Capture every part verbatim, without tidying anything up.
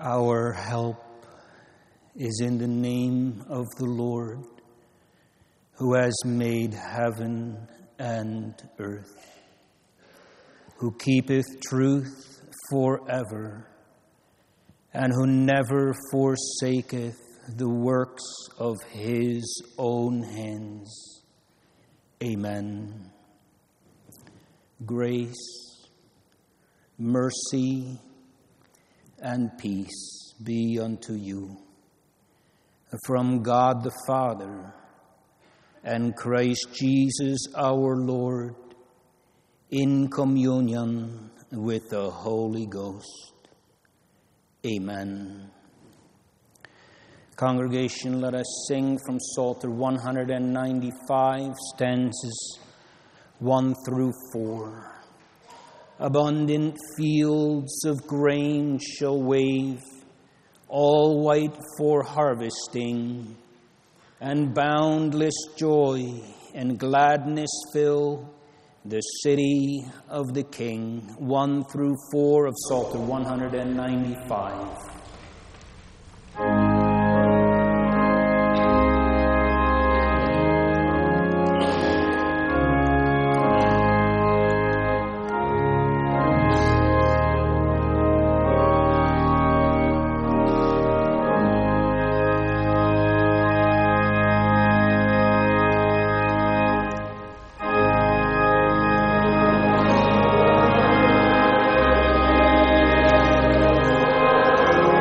Our help is in the name of the Lord, who has made heaven and earth, who keepeth truth forever, and who never forsaketh the works of his own hands. Amen. Grace, mercy, and peace be unto you from God the Father and Christ Jesus our Lord, in communion with the Holy Ghost. Amen. Congregation, let us sing from Psalter one ninety-five, stanzas one through four. Abundant fields of grain shall wave, all white for harvesting, and boundless joy and gladness fill the city of the King. One through four of Psalter one ninety-five. Thank you.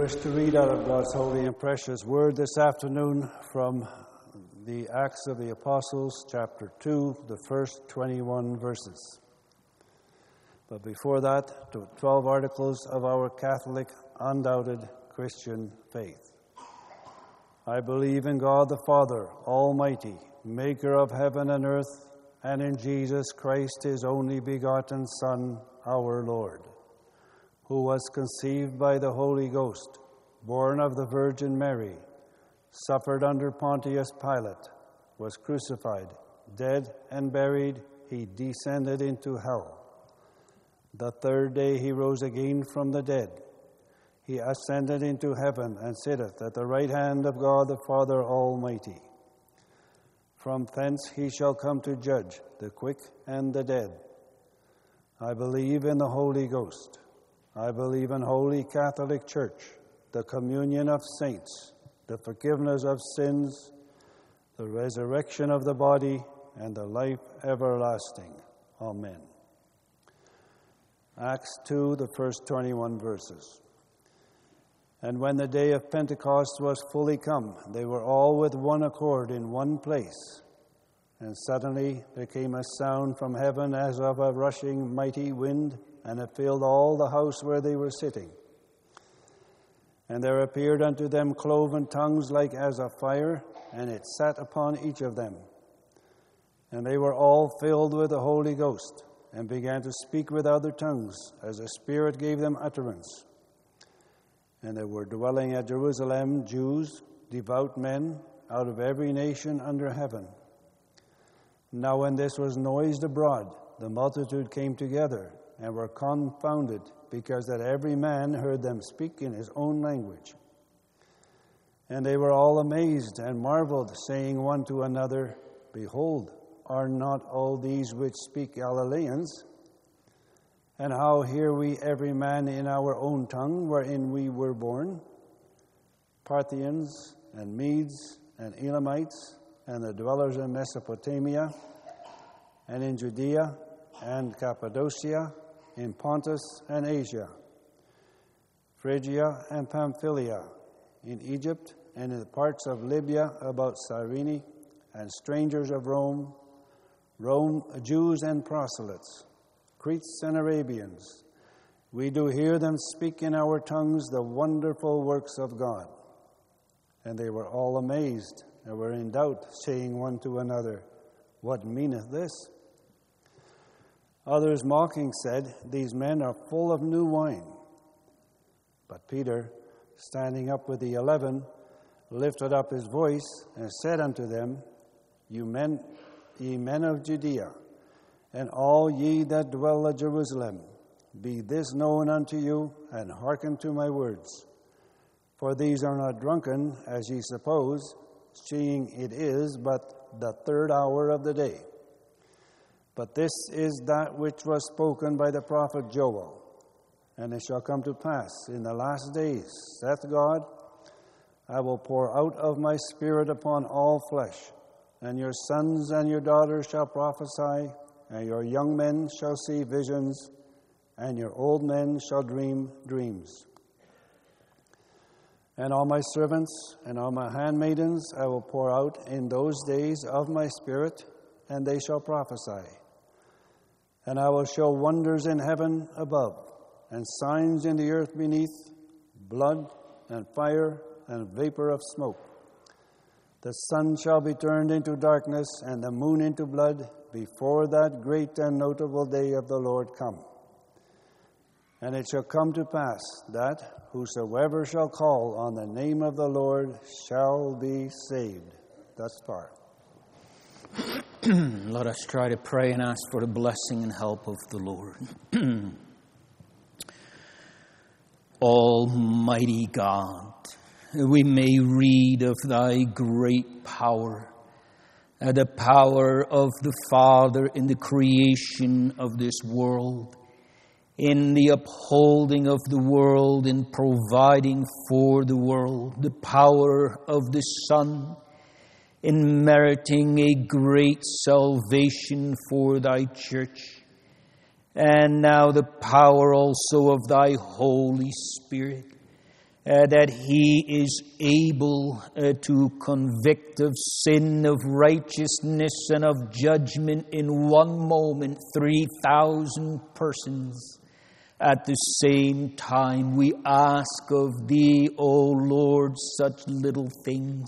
wish to read out of God's holy and precious word this afternoon from the Acts of the Apostles, chapter two, the first twenty-one verses. But before that, the twelve articles of our Catholic, undoubted Christian faith. I believe in God the Father, Almighty, maker of heaven and earth, and in Jesus Christ, his only begotten Son, our Lord, who was conceived by the Holy Ghost, born of the Virgin Mary, suffered under Pontius Pilate, was crucified, dead and buried, he descended into hell. The third day he rose again from the dead. He ascended into heaven and sitteth at the right hand of God the Father Almighty. From thence he shall come to judge the quick and the dead. I believe in the Holy Ghost. I believe in Holy Catholic Church, the communion of saints, the forgiveness of sins, the resurrection of the body, and the life everlasting. Amen. Acts two, the first twenty-one verses. And when the day of Pentecost was fully come, they were all with one accord in one place. And suddenly there came a sound from heaven as of a rushing mighty wind, and it filled all the house where they were sitting. And there appeared unto them cloven tongues like as of fire, and it sat upon each of them. And they were all filled with the Holy Ghost, and began to speak with other tongues, as the Spirit gave them utterance. And there were dwelling at Jerusalem Jews, devout men, out of every nation under heaven. Now when this was noised abroad, the multitude came together, and were confounded, because that every man heard them speak in his own language. And they were all amazed and marveled, saying one to another, Behold, are not all these which speak Galileans? And how hear we every man in our own tongue wherein we were born? Parthians and Medes and Elamites and the dwellers in Mesopotamia and in Judea and Cappadocia, in Pontus and Asia, Phrygia and Pamphylia, in Egypt and in the parts of Libya about Cyrene, and strangers of Rome, Rome, Jews and proselytes, Cretes and Arabians. We do hear them speak in our tongues the wonderful works of God. And they were all amazed and were in doubt, saying one to another, What meaneth this? Others mocking said, These men are full of new wine. But Peter, standing up with the eleven, lifted up his voice and said unto them, You men, ye men of Judea, and all ye that dwell at Jerusalem, be this known unto you, and hearken to my words. For these are not drunken, as ye suppose, seeing it is but the third hour of the day. But this is that which was spoken by the prophet Joel. And it shall come to pass in the last days, saith God, I will pour out of my Spirit upon all flesh, and your sons and your daughters shall prophesy, and your young men shall see visions, and your old men shall dream dreams. And on my servants and on my handmaidens I will pour out in those days of my Spirit, and they shall prophesy. And I will show wonders in heaven above, and signs in the earth beneath, blood and fire and vapor of smoke. The sun shall be turned into darkness, and the moon into blood, before that great and notable day of the Lord come. And it shall come to pass that whosoever shall call on the name of the Lord shall be saved. Thus far. Let us try to pray and ask for the blessing and help of the Lord. Almighty God, we may read of thy great power, uh, the power of the Father in the creation of this world, in the upholding of the world, in providing for the world, the power of the Son, in meriting a great salvation for thy church, and now the power also of thy Holy Spirit, uh, that He is able uh, to convict of sin, of righteousness, and of judgment in one moment, three thousand persons at the same time. We ask of Thee, O Lord, such little things.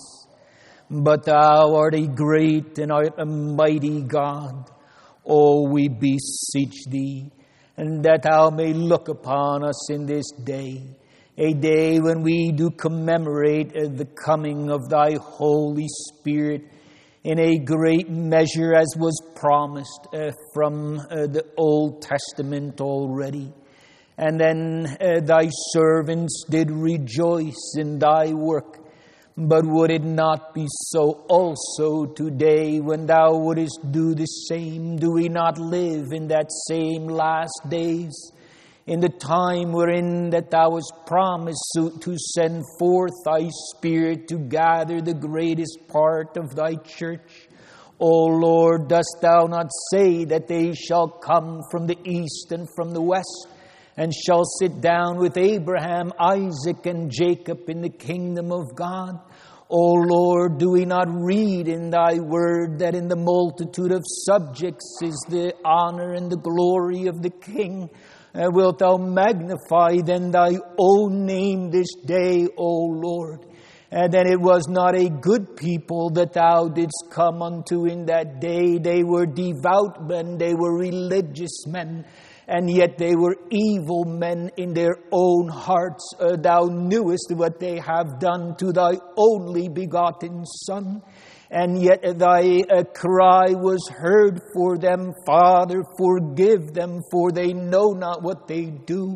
But Thou art a great and art a mighty God. Oh, we beseech Thee, and that Thou may look upon us in this day, a day when we do commemorate uh, the coming of Thy Holy Spirit in a great measure, as was promised uh, from uh, the Old Testament already. And then uh, Thy servants did rejoice in Thy work. But would it not be so also today, when Thou wouldest do the same? Do we not live in that same last days, in the time wherein that Thou hast promised to, to send forth Thy Spirit to gather the greatest part of Thy church? O Lord, dost Thou not say that they shall come from the east and from the west, and shall sit down with Abraham, Isaac, and Jacob in the kingdom of God? O Lord, do we not read in Thy word that in the multitude of subjects is the honor and the glory of the King? Uh, wilt Thou magnify then Thy own name this day, O Lord? And then it was not a good people that Thou didst come unto in that day. They were devout men, they were religious men, and yet they were evil men in their own hearts. Uh, thou knewest what they have done to Thy only begotten Son, and yet Thy uh, cry was heard for them, Father, forgive them, for they know not what they do.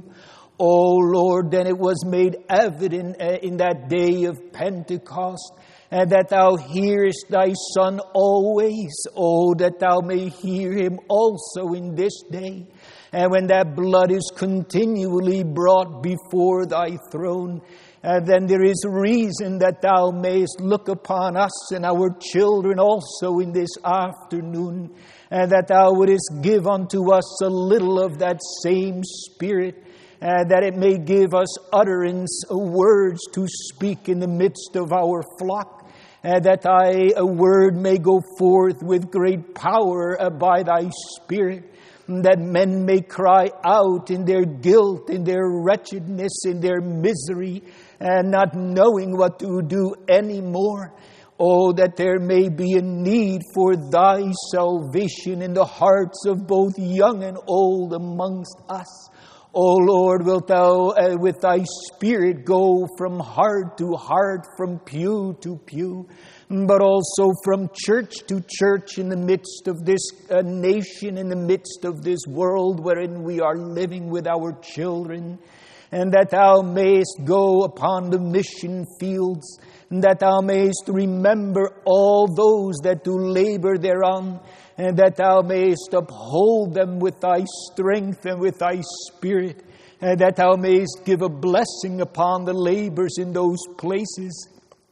O Lord, then it was made evident uh, in that day of Pentecost, and that Thou hearest Thy Son always. Oh, that Thou may hear Him also in this day. And when that blood is continually brought before Thy throne, uh, then there is reason that Thou mayest look upon us and our children also in this afternoon, and that Thou wouldest give unto us a little of that same Spirit, uh, that it may give us utterance, uh, words to speak in the midst of our flock, uh, that Thy uh, word may go forth with great power uh, by Thy Spirit, that men may cry out in their guilt, in their wretchedness, in their misery, and not knowing what to do anymore. Oh, that there may be a need for Thy salvation in the hearts of both young and old amongst us. O Lord, wilt Thou uh, with Thy Spirit go from heart to heart, from pew to pew, but also from church to church in the midst of this uh, nation, in the midst of this world wherein we are living with our children, and that Thou mayest go upon the mission fields, and that Thou mayest remember all those that do labor thereon, and that Thou mayest uphold them with Thy strength and with Thy Spirit, and that Thou mayest give a blessing upon the labors in those places,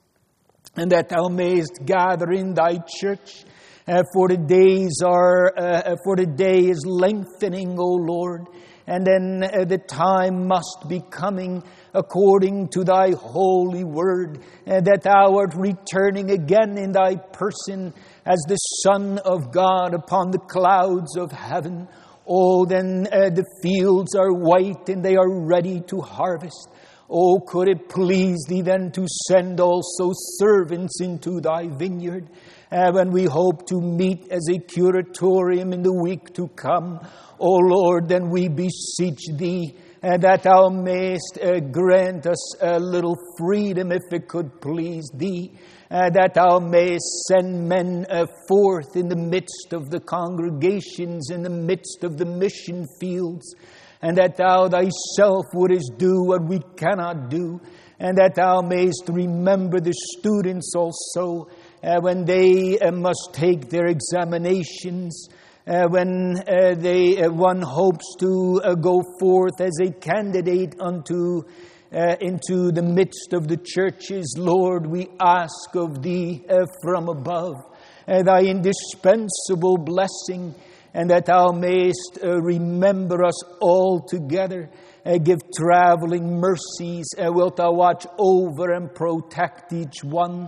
and that Thou mayest gather in Thy church, uh, for the days are, uh, for the day is lengthening, O Lord, and then uh, the time must be coming according to Thy holy word, uh, that Thou art returning again in Thy person as the Son of God upon the clouds of heaven. Oh, then uh, the fields are white and they are ready to harvest. Oh, could it please Thee then to send also servants into Thy vineyard, uh, when we hope to meet as a curatorium in the week to come. O Lord, then we beseech Thee, uh, that Thou mayest uh, grant us a little freedom, if it could please Thee, uh, that Thou mayest send men uh, forth in the midst of the congregations, in the midst of the mission fields, and that Thou Thyself wouldest do what we cannot do, and that Thou mayest remember the students also, uh, when they uh, must take their examinations, Uh, when uh, they uh, one hopes to uh, go forth as a candidate unto uh, into the midst of the churches. Lord, we ask of Thee uh, from above uh, Thy indispensable blessing, and that thou mayest uh, remember us all together. Uh, give traveling mercies. Uh, wilt thou watch over and protect each one?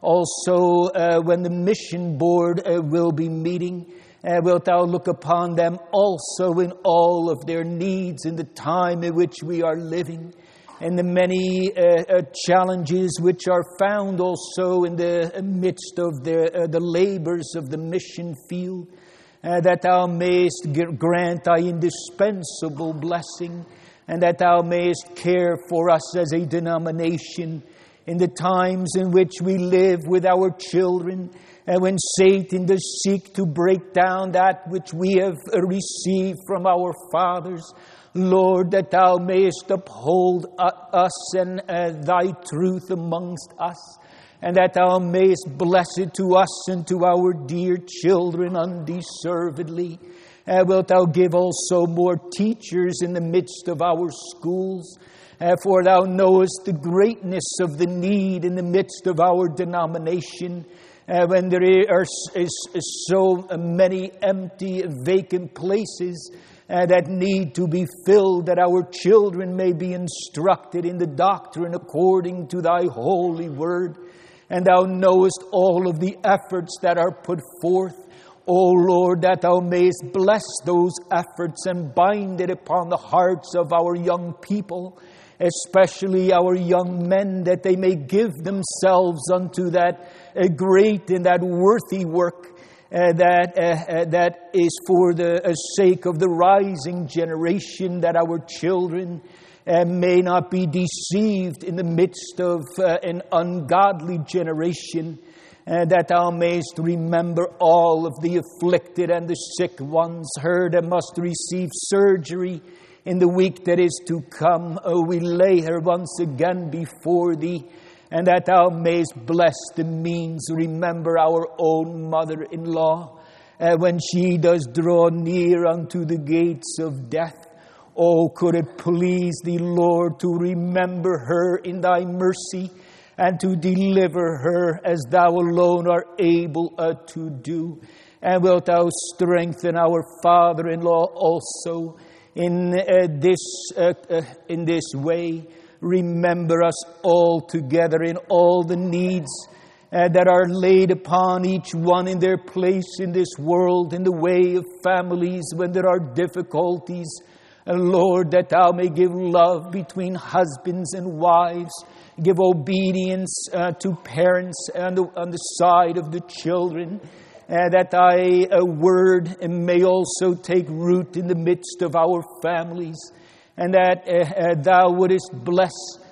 Also, uh, when the mission board uh, will be meeting, uh, wilt thou look upon them also in all of their needs in the time in which we are living, and the many uh, uh, challenges which are found also in the midst of the, uh, the labors of the mission field, uh, that thou mayest grant thy indispensable blessing, and that thou mayest care for us as a denomination in the times in which we live with our children, and when Satan does seek to break down that which we have received from our fathers. Lord, that thou mayest uphold uh, us and uh, thy truth amongst us, and that thou mayest bless it to us and to our dear children undeservedly. Uh, wilt thou give also more teachers in the midst of our schools? Uh, for thou knowest the greatness of the need in the midst of our denomination, uh, when there are is, is so many empty, vacant places uh, that need to be filled, that our children may be instructed in the doctrine according to thy holy word. And thou knowest all of the efforts that are put forth. O Lord, that thou mayest bless those efforts and bind it upon the hearts of our young people, especially our young men, that they may give themselves unto that uh, great and that worthy work uh, that uh, uh, that is for the uh, sake of the rising generation, that our children uh, may not be deceived in the midst of uh, an ungodly generation, uh, that thou mayest remember all of the afflicted and the sick ones, her that must receive surgery in the week that is to come. Oh, we lay her once again before thee, and that thou mayest bless the means. Remember our own mother-in-law, uh, when she does draw near unto the gates of death. Oh, could it please thee, Lord, to remember her in thy mercy, and to deliver her as thou alone art able uh, to do. And wilt thou strengthen our father-in-law also in uh, this uh, uh, in this way. Remember us all together in all the needs uh, that are laid upon each one in their place in this world, in the way of families when there are difficulties. And Lord, that thou may give love between husbands and wives, give obedience uh, to parents on the, on the side of the children, uh, that thy uh, word may also take root in the midst of our families, and that uh, uh, thou wouldest bless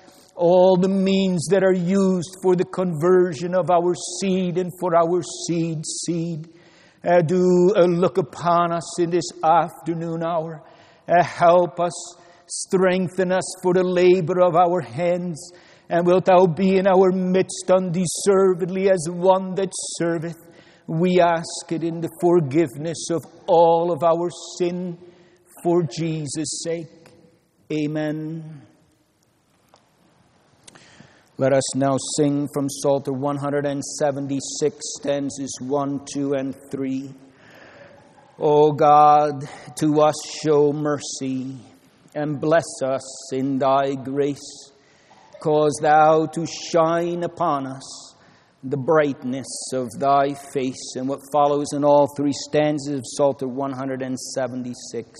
all the means that are used for the conversion of our seed and for our seed seed. Uh, do uh, look upon us in this afternoon hour. Uh, help us, strengthen us for the labor of our hands, and wilt thou be in our midst undeservedly as one that serveth. We ask it in the forgiveness of all of our sin, for Jesus' sake. Amen. Let us now sing from Psalter one seventy-six, stanzas one, two, and three. O God, to us show mercy, and bless us in thy grace. Cause thou to shine upon us the brightness of thy face. And what follows in all three stanzas of Psalter one seventy-six.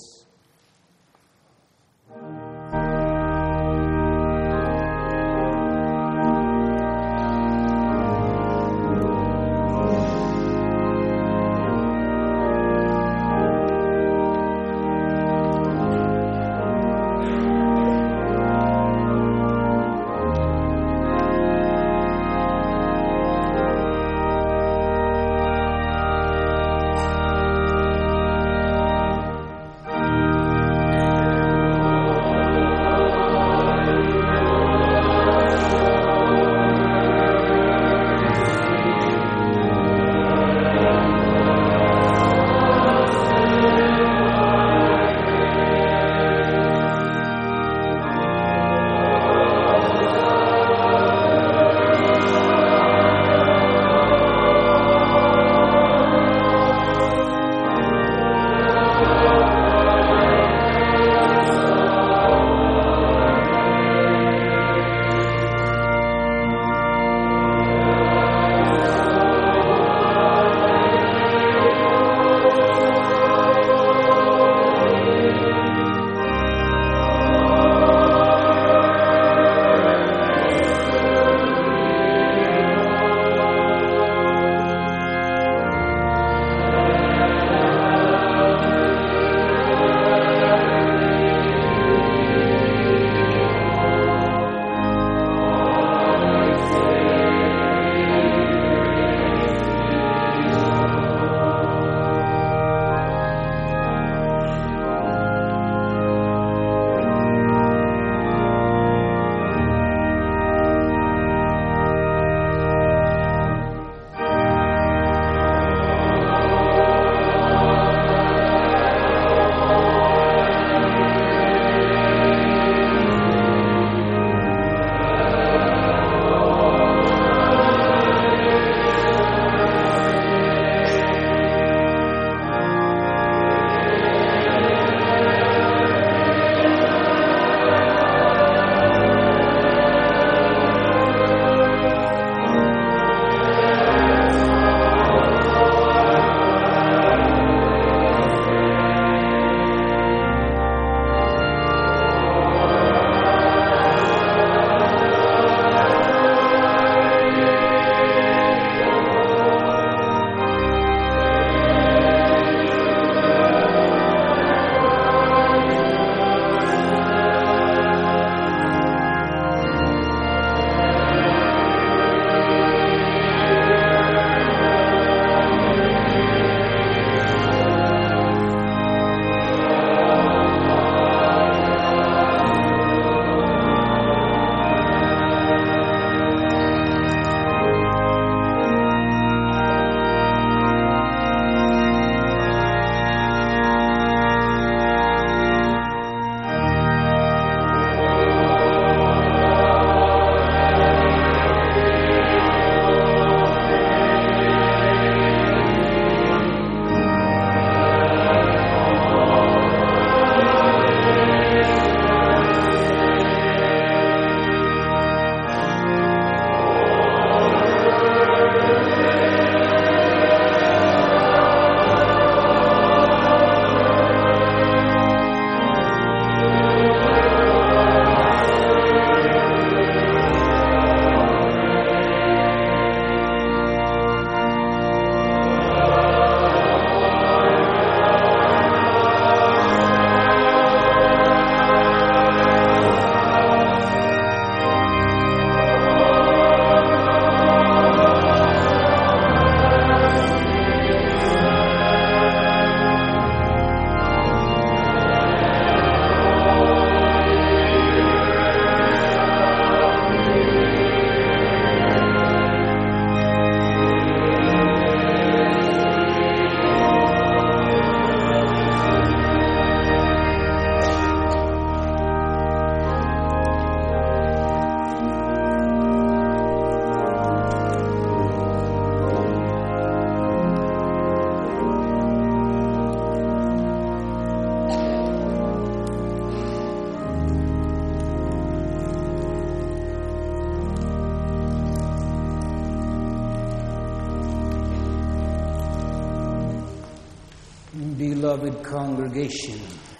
Beloved congregation,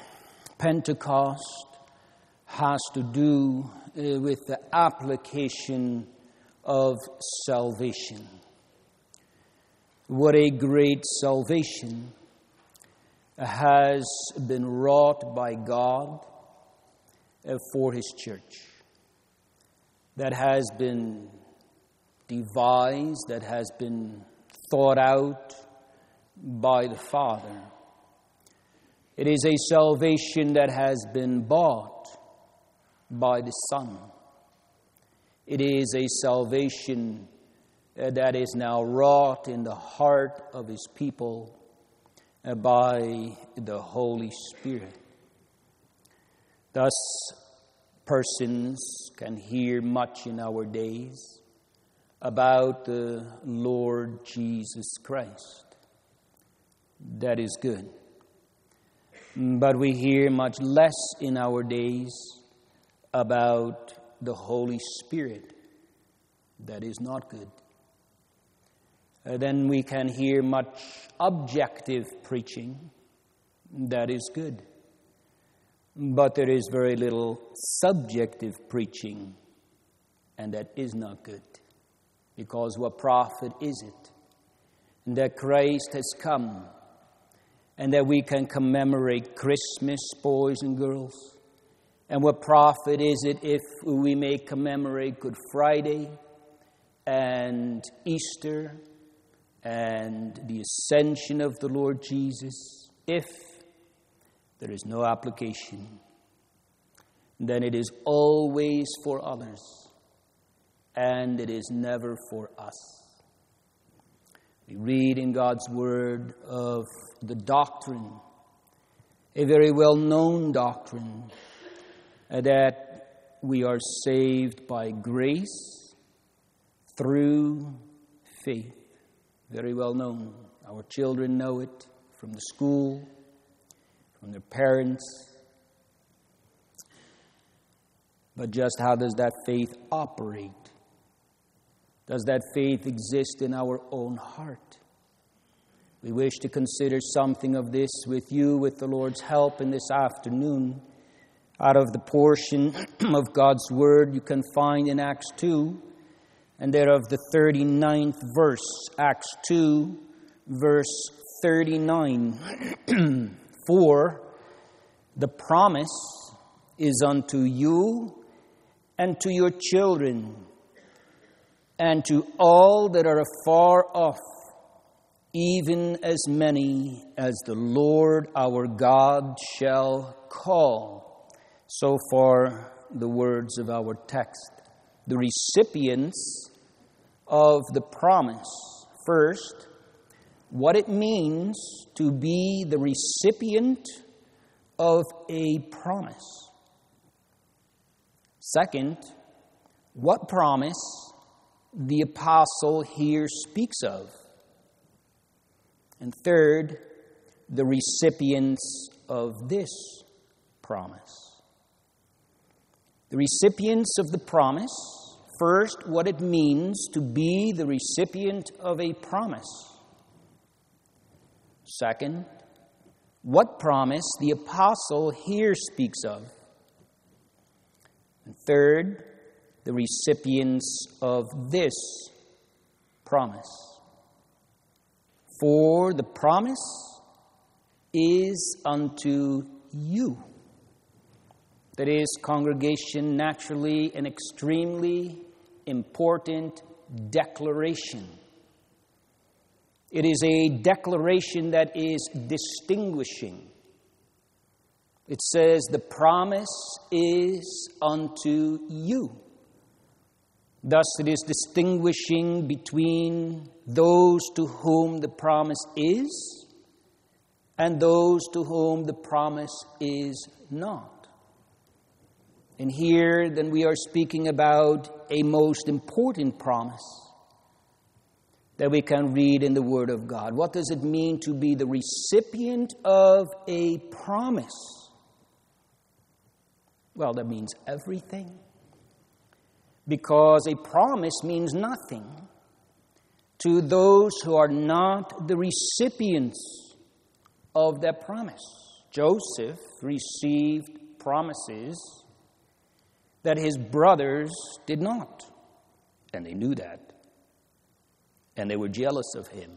Pentecost has to do uh, with the application of salvation. What a great salvation has been wrought by God uh, for His church. That has been devised, that has been thought out by the Father. It is a salvation that has been bought by the Son. It is a salvation that is now wrought in the heart of His people by the Holy Spirit. Thus, persons can hear much in our days about the Lord Jesus Christ. That is good. But we hear much less in our days about the Holy Spirit. That is not good. Uh, then we can hear much objective preaching. That is good. But there is very little subjective preaching, and that is not good. Because what profit is it that Christ has come and that we can commemorate Christmas, boys and girls? And what profit is it if we may commemorate Good Friday and Easter and the ascension of the Lord Jesus, if there is no application? Then it is always for others, and it is never for us. We read in God's Word of the doctrine, a very well-known doctrine, uh, that we are saved by grace through faith. Very well known. Our children know it from the school, from their parents. But just how does that faith operate? Does that faith exist in our own heart? We wish to consider something of this with you, with the Lord's help, in this afternoon, out of the portion of God's Word you can find in Acts two, and thereof the thirty-ninth verse, Acts two, verse thirty-nine. For the promise is unto you and to your children, and to all that are afar off, even as many as the Lord our God shall call. So far, the words of our text. The recipients of the promise. First, what it means to be the recipient of a promise. Second, what promise the apostle here speaks of. And third, the recipients of this promise. The recipients of the promise. First, what it means to be the recipient of a promise. Second, what promise the apostle here speaks of. And third, the recipients of this promise. For the promise is unto you. That is, congregation, naturally an extremely important declaration. It is a declaration that is distinguishing. It says, the promise is unto you. Thus, it is distinguishing between those to whom the promise is and those to whom the promise is not. And here, then, we are speaking about a most important promise that we can read in the Word of God. What does it mean to be the recipient of a promise? Well, that means everything. Because a promise means nothing to those who are not the recipients of that promise. Joseph received promises that his brothers did not. And they knew that. And they were jealous of him.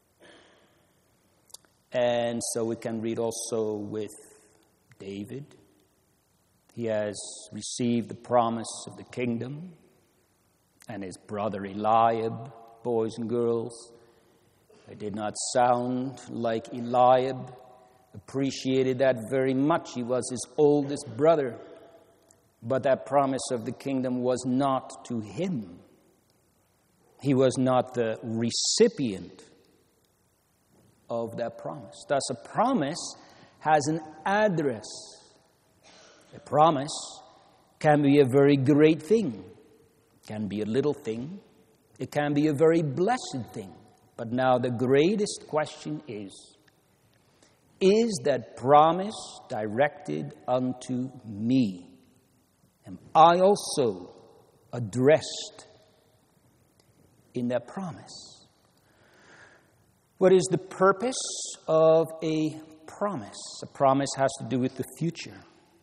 And so we can read also with David. He has received the promise of the kingdom. And his brother Eliab, boys and girls, they did not sound like Eliab, appreciated that very much. He was his oldest brother. But that promise of the kingdom was not to him. He was not the recipient of that promise. Thus, a promise has an address. A promise can be a very great thing. It can be a little thing. It can be a very blessed thing. But now the greatest question is, is that promise directed unto me? Am I also addressed in that promise? What is the purpose of a promise? A promise has to do with the future.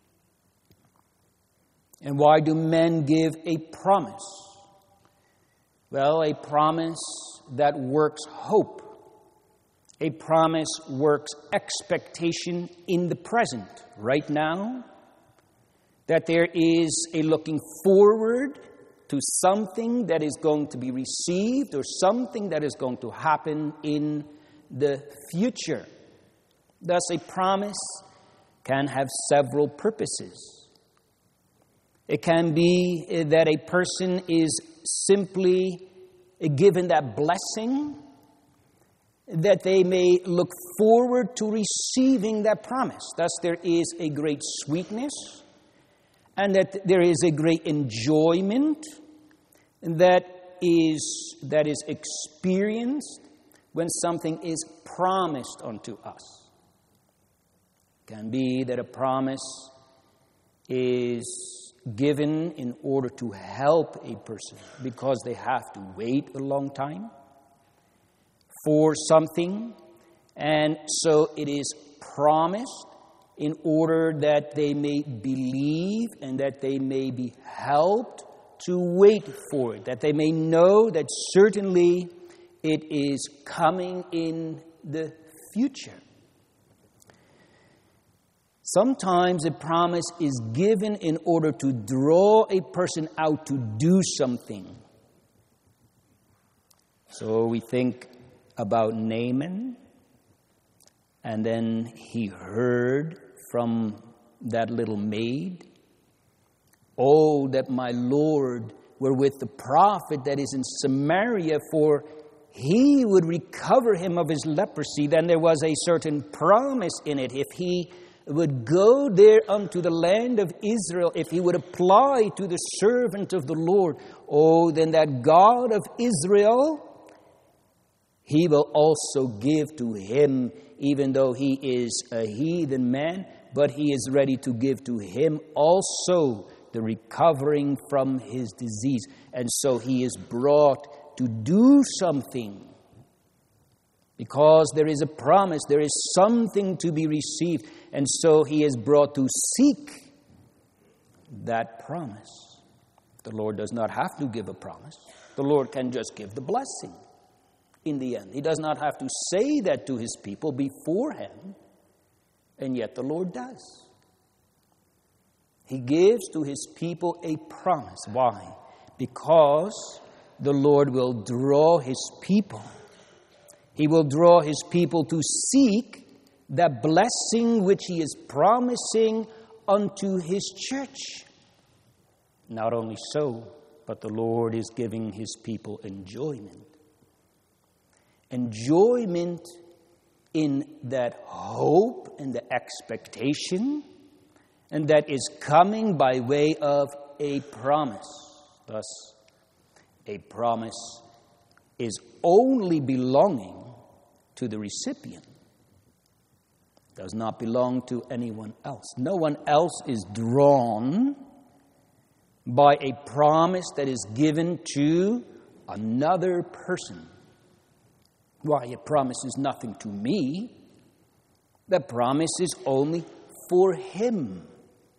And why do men give a promise? Well, a promise that works hope. A promise works expectation in the present, right now, that there is a looking forward to something that is going to be received or something that is going to happen in the future. Thus, a promise can have several purposes. It can be that a person is simply given that blessing, that they may look forward to receiving that promise. Thus, there is a great sweetness, and that there is a great enjoyment that is, that is experienced when something is promised unto us. It can be that a promise is given in order to help a person because they have to wait a long time for something, and so it is promised in order that they may believe and that they may be helped to wait for it, that they may know that certainly it is coming in the future. Sometimes a promise is given in order to draw a person out to do something. So we think about Naaman, and then he heard from that little maid, "Oh, that my Lord were with the prophet that is in Samaria, for he would recover him of his leprosy." Then there was a certain promise in it. If he would go there unto the land of Israel, if he would apply to the servant of the Lord, oh, then that God of Israel, he will also give to him, even though he is a heathen man, but he is ready to give to him also the recovering from his disease. And so he is brought to do something. Because there is a promise, there is something to be received. And so he is brought to seek that promise. The Lord does not have to give a promise. The Lord can just give the blessing in the end. He does not have to say that to his people beforehand, and yet the Lord does. He gives to his people a promise. Why? Because the Lord will draw his people. He will draw his people to seek that blessing which he is promising unto his church. Not only so, but the Lord is giving his people enjoyment. Enjoyment in that hope and the expectation, and that is coming by way of a promise. Thus, a promise is only belonging to the recipient. It does not belong to anyone else. No one else is drawn by a promise that is given to another person. Why, it promises nothing to me. The promise is only for him.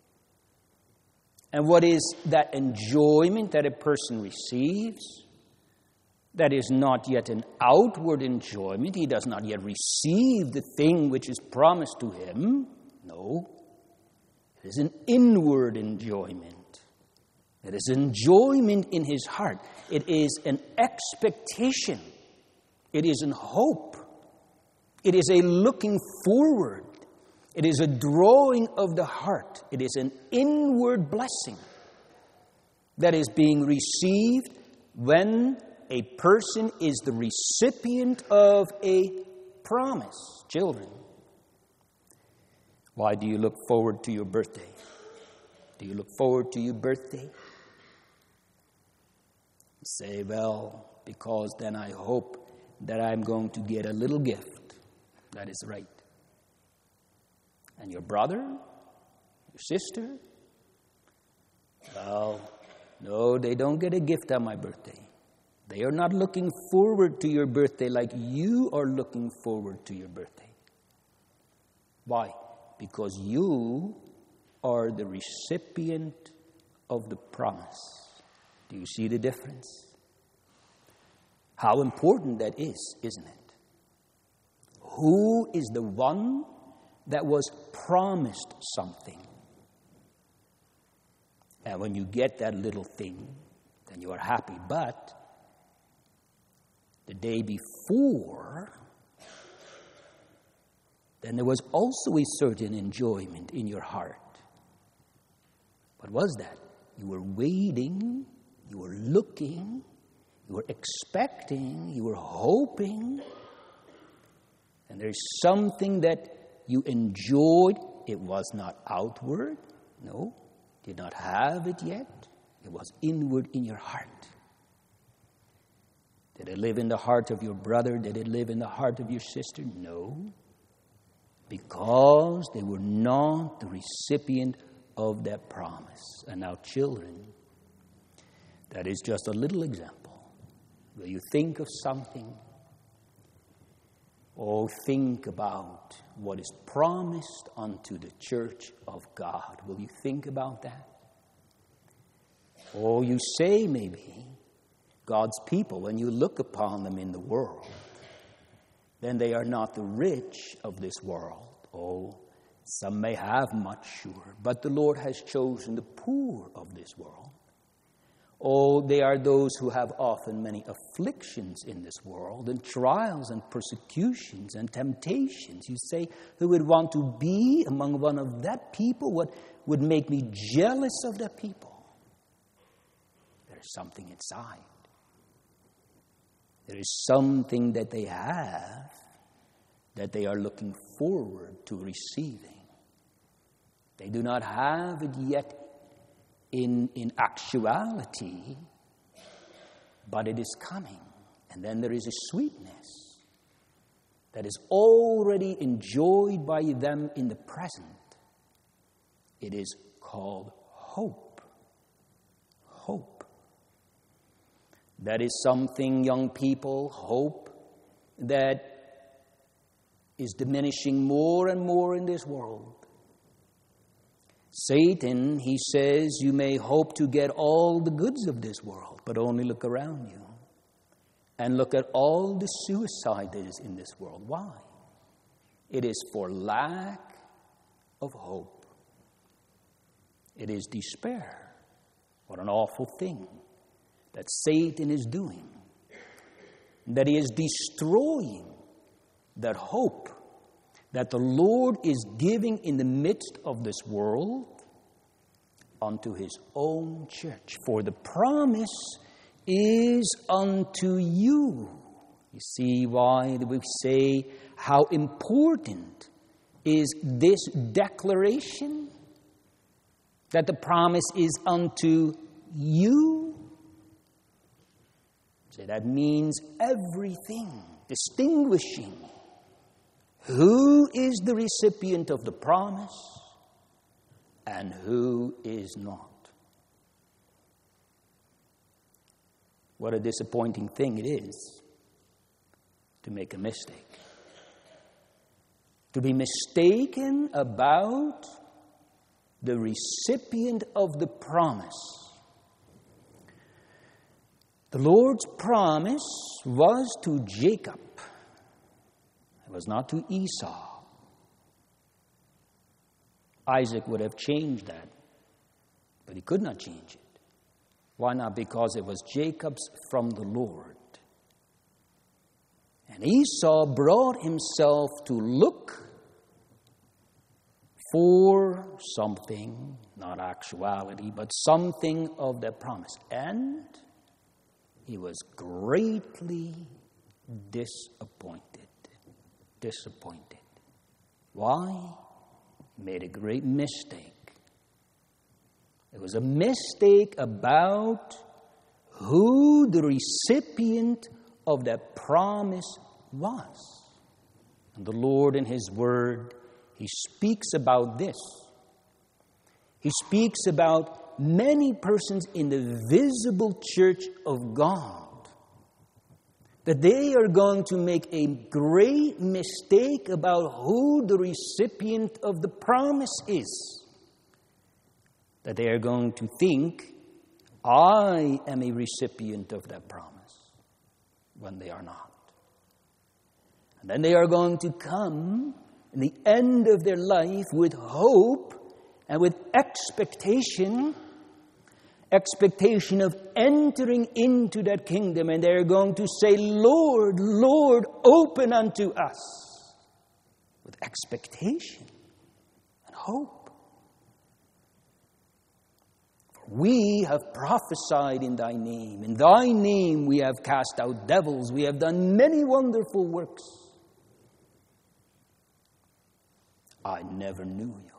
And what is that enjoyment that a person receives? That is not yet an outward enjoyment. He does not yet receive the thing which is promised to him. No. It is an inward enjoyment. It is enjoyment in his heart. It is an expectation. It is an hope. It is a looking forward. It is a drawing of the heart. It is an inward blessing that is being received when a person is the recipient of a promise. Children, why do you look forward to your birthday? Do you look forward to your birthday? You say, well, because then I hope that I'm going to get a little gift. That is right. And your brother, your sister, well, no, they don't get a gift on my birthday. They are not looking forward to your birthday like you are looking forward to your birthday. Why? Because you are the recipient of the promise. Do you see the difference? How important that is, isn't it? Who is the one that was promised something? And when you get that little thing, then you are happy. But the day before, then there was also a certain enjoyment in your heart. What was that? You were waiting, you were looking, you were expecting, you were hoping. And there's something that you enjoyed. It was not outward. No, did not have it yet. It was inward in your heart. Did it live in the heart of your brother? Did it live in the heart of your sister? No. Because they were not the recipient of that promise. And now, children, that is just a little example. Will you think of something? Oh, think about what is promised unto the church of God. Will you think about that? Oh, you say maybe, God's people, when you look upon them in the world, then they are not the rich of this world. Oh, some may have much, sure, but the Lord has chosen the poor of this world. Oh, they are those who have often many afflictions in this world, and trials and persecutions and temptations. You say, who would want to be among one of that people? What would make me jealous of that people? There's something inside. There is something that they have that they are looking forward to receiving. They do not have it yet in, in actuality, but it is coming. And then there is a sweetness that is already enjoyed by them in the present. It is called hope. Hope. That is something, young people, hope that is diminishing more and more in this world. Satan, he says, you may hope to get all the goods of this world, but only look around you and look at all the suicide that is in this world. Why? It is for lack of hope. It is despair. What an awful thing that Satan is doing, that he is destroying that hope that the Lord is giving in the midst of this world unto his own church. For the promise is unto you. You see why we say how important is this declaration? That the promise is unto you. So that means everything, distinguishing who is the recipient of the promise and who is not. What a disappointing thing it is to make a mistake. to be mistaken about the recipient of the promise. The Lord's promise was to Jacob. It was not to Esau. Isaac would have changed that, but he could not change it. Why not? Because it was Jacob's from the Lord. And Esau brought himself to look for something, not actuality, but something of that promise. And he was greatly disappointed. Disappointed. Why? He made a great mistake. It was a mistake about who the recipient of that promise was. And the Lord in His Word, He speaks about this. He speaks about many persons in the visible church of God, that they are going to make a great mistake about who the recipient of the promise is. That they are going to think, I am a recipient of that promise, when they are not. And then they are going to come in the end of their life with hope and with expectation, expectation of entering into that kingdom. And they're going to say, Lord, Lord, open unto us. With expectation and hope. For we have prophesied in thy name. In thy name we have cast out devils. We have done many wonderful works. I never knew you.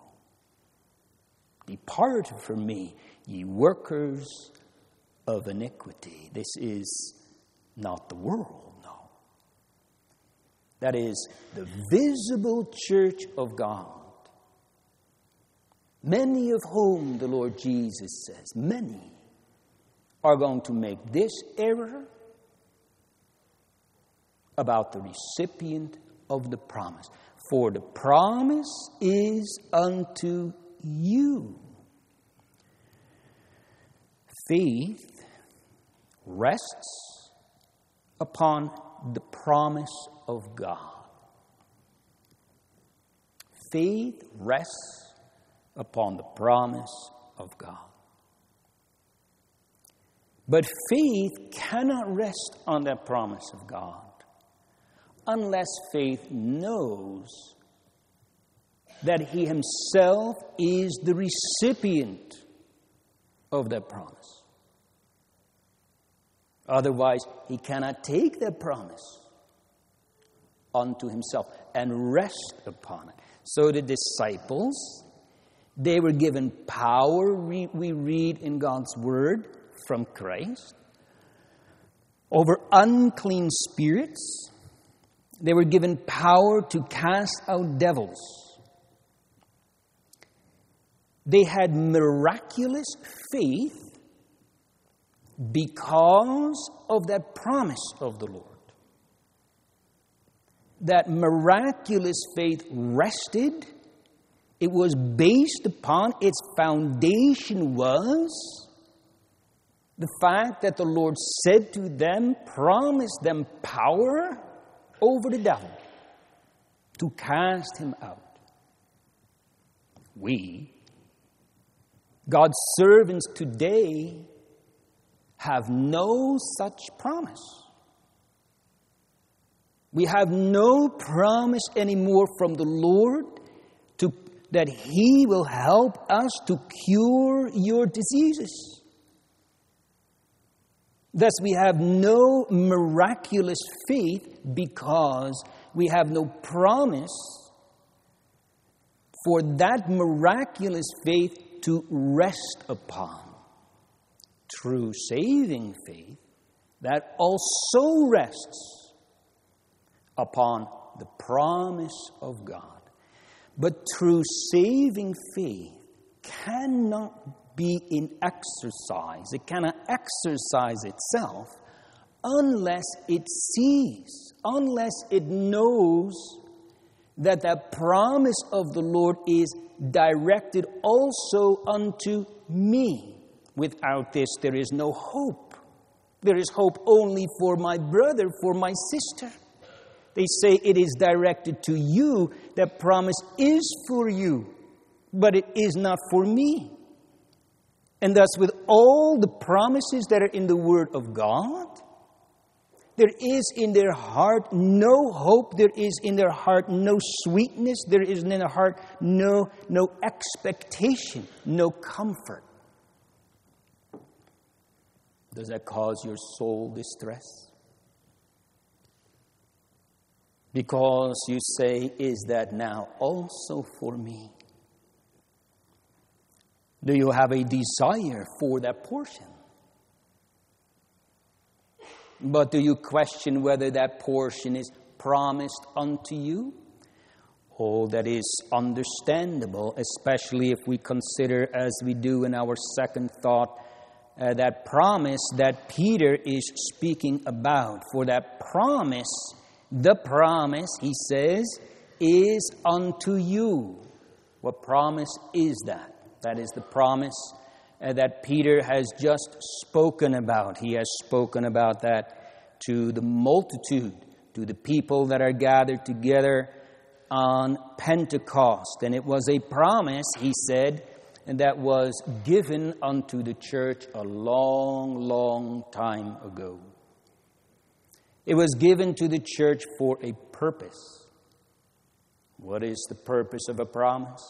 Depart from me, ye workers of iniquity. This is not the world, no. That is the visible church of God. Many of whom, the Lord Jesus says, many are going to make this error about the recipient of the promise. For the promise is unto you. Faith rests upon the promise of God. Faith rests upon the promise of God. But faith cannot rest on that promise of God unless faith knows that he himself is the recipient of that promise. Otherwise, he cannot take that promise unto himself and rest upon it. So the disciples, they were given power, we, we read in God's Word from Christ, over unclean spirits. They were given power to cast out devils. They had miraculous faith because of that promise of the Lord. That miraculous faith rested. It was based upon, its foundation was the fact that the Lord said to them, promised them power over the devil to cast him out. We, God's servants today, have no such promise. We have no promise anymore from the Lord to, that He will help us to cure your diseases. Thus, we have no miraculous faith because we have no promise for that miraculous faith to rest upon. True saving faith that also rests upon the promise of God. But true saving faith cannot be in exercise. It cannot exercise itself unless it sees, unless it knows that that promise of the Lord is directed also unto me. Without this, there is no hope. There is hope only for my brother, for my sister. They say it is directed to you. That promise is for you, but it is not for me. And thus, with all the promises that are in the Word of God, there is in their heart no hope. There is in their heart no sweetness. There is in their heart no, no expectation, no comfort. Does that cause your soul distress? Because you say, is that now also for me? Do you have a desire for that portion? But do you question whether that portion is promised unto you? Oh, that is understandable, especially if we consider, as we do in our second thought, uh, that promise that Peter is speaking about. For that promise, the promise, he says, is unto you. What promise is that? That is the promise uh, that Peter has just spoken about. He has spoken about that to the multitude, to the people that are gathered together on Pentecost. And it was a promise, he said, and that was given unto the church a long, long time ago. It was given to the church for a purpose. What is the purpose of a promise?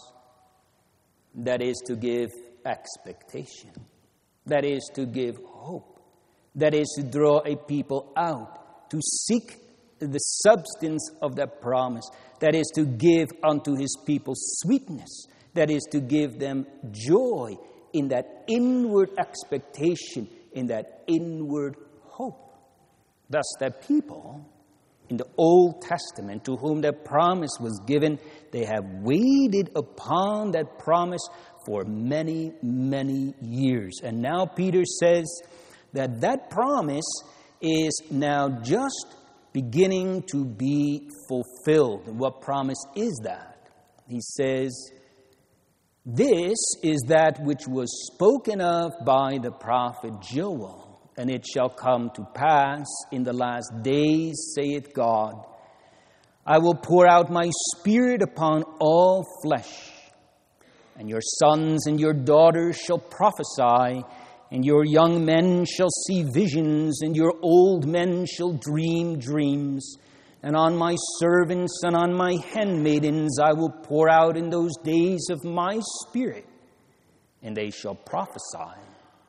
That is to give expectation. That is to give hope. That is to draw a people out, to seek the substance of that promise. That is to give unto his people sweetness. That is to give them joy in that inward expectation, in that inward hope. Thus, that people in the Old Testament to whom that promise was given, they have waited upon that promise for many, many years. And now Peter says that that promise is now just beginning to be fulfilled. And what promise is that? He says, this is that which was spoken of by the prophet Joel. And it shall come to pass in the last days, saith God, I will pour out my Spirit upon all flesh. And your sons and your daughters shall prophesy, and your young men shall see visions, and your old men shall dream dreams. And on my servants and on my handmaidens I will pour out in those days of my Spirit, and they shall prophesy.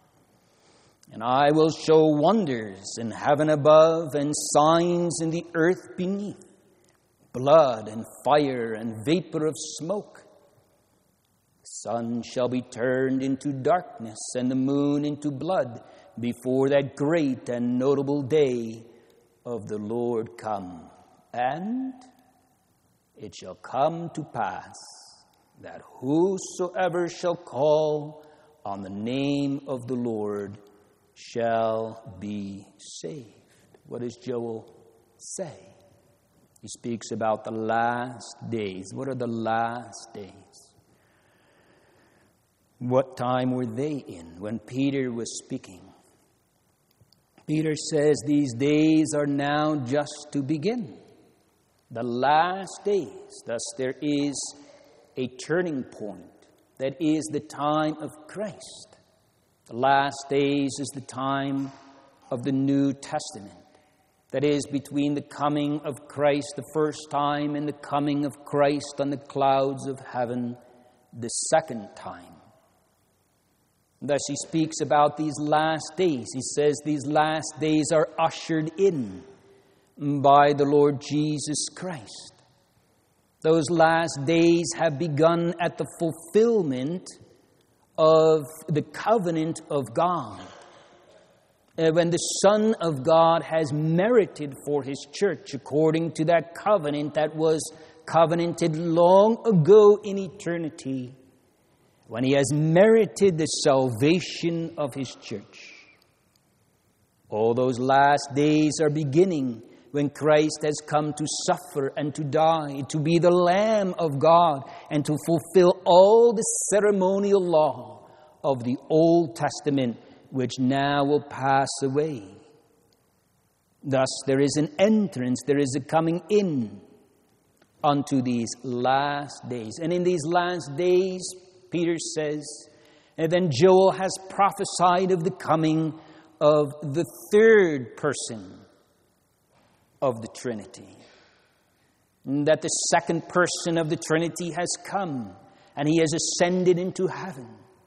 And I will show wonders in heaven above and signs in the earth beneath, blood and fire and vapor of smoke. The sun shall be turned into darkness and the moon into blood before that great and notable day of the Lord come. And it shall come to pass that whosoever shall call on the name of the Lord shall be saved. What does Joel say? He speaks about the last days. What are the last days? What time were they in when Peter was speaking? Peter says these days are now just to begin. The last days. Thus there is a turning point. That is the time of Christ. The last days is the time of the New Testament. That is, between the coming of Christ the first time and the coming of Christ on the clouds of heaven the second time. Thus he speaks about these last days. He says these last days are ushered in by the Lord Jesus Christ. Those last days have begun at the fulfillment of the covenant of God. Uh, when the Son of God has merited for his church according to that covenant that was covenanted long ago in eternity, when he has merited the salvation of his church. All those last days are beginning when Christ has come to suffer and to die, to be the Lamb of God, and to fulfill all the ceremonial law of the Old Testament, which now will pass away. Thus there is an entrance, there is a coming in unto these last days. And in these last days, Peter says, and then Joel has prophesied of the coming of the third person of the Trinity. And that the second person of the Trinity has come, and he has ascended into heaven.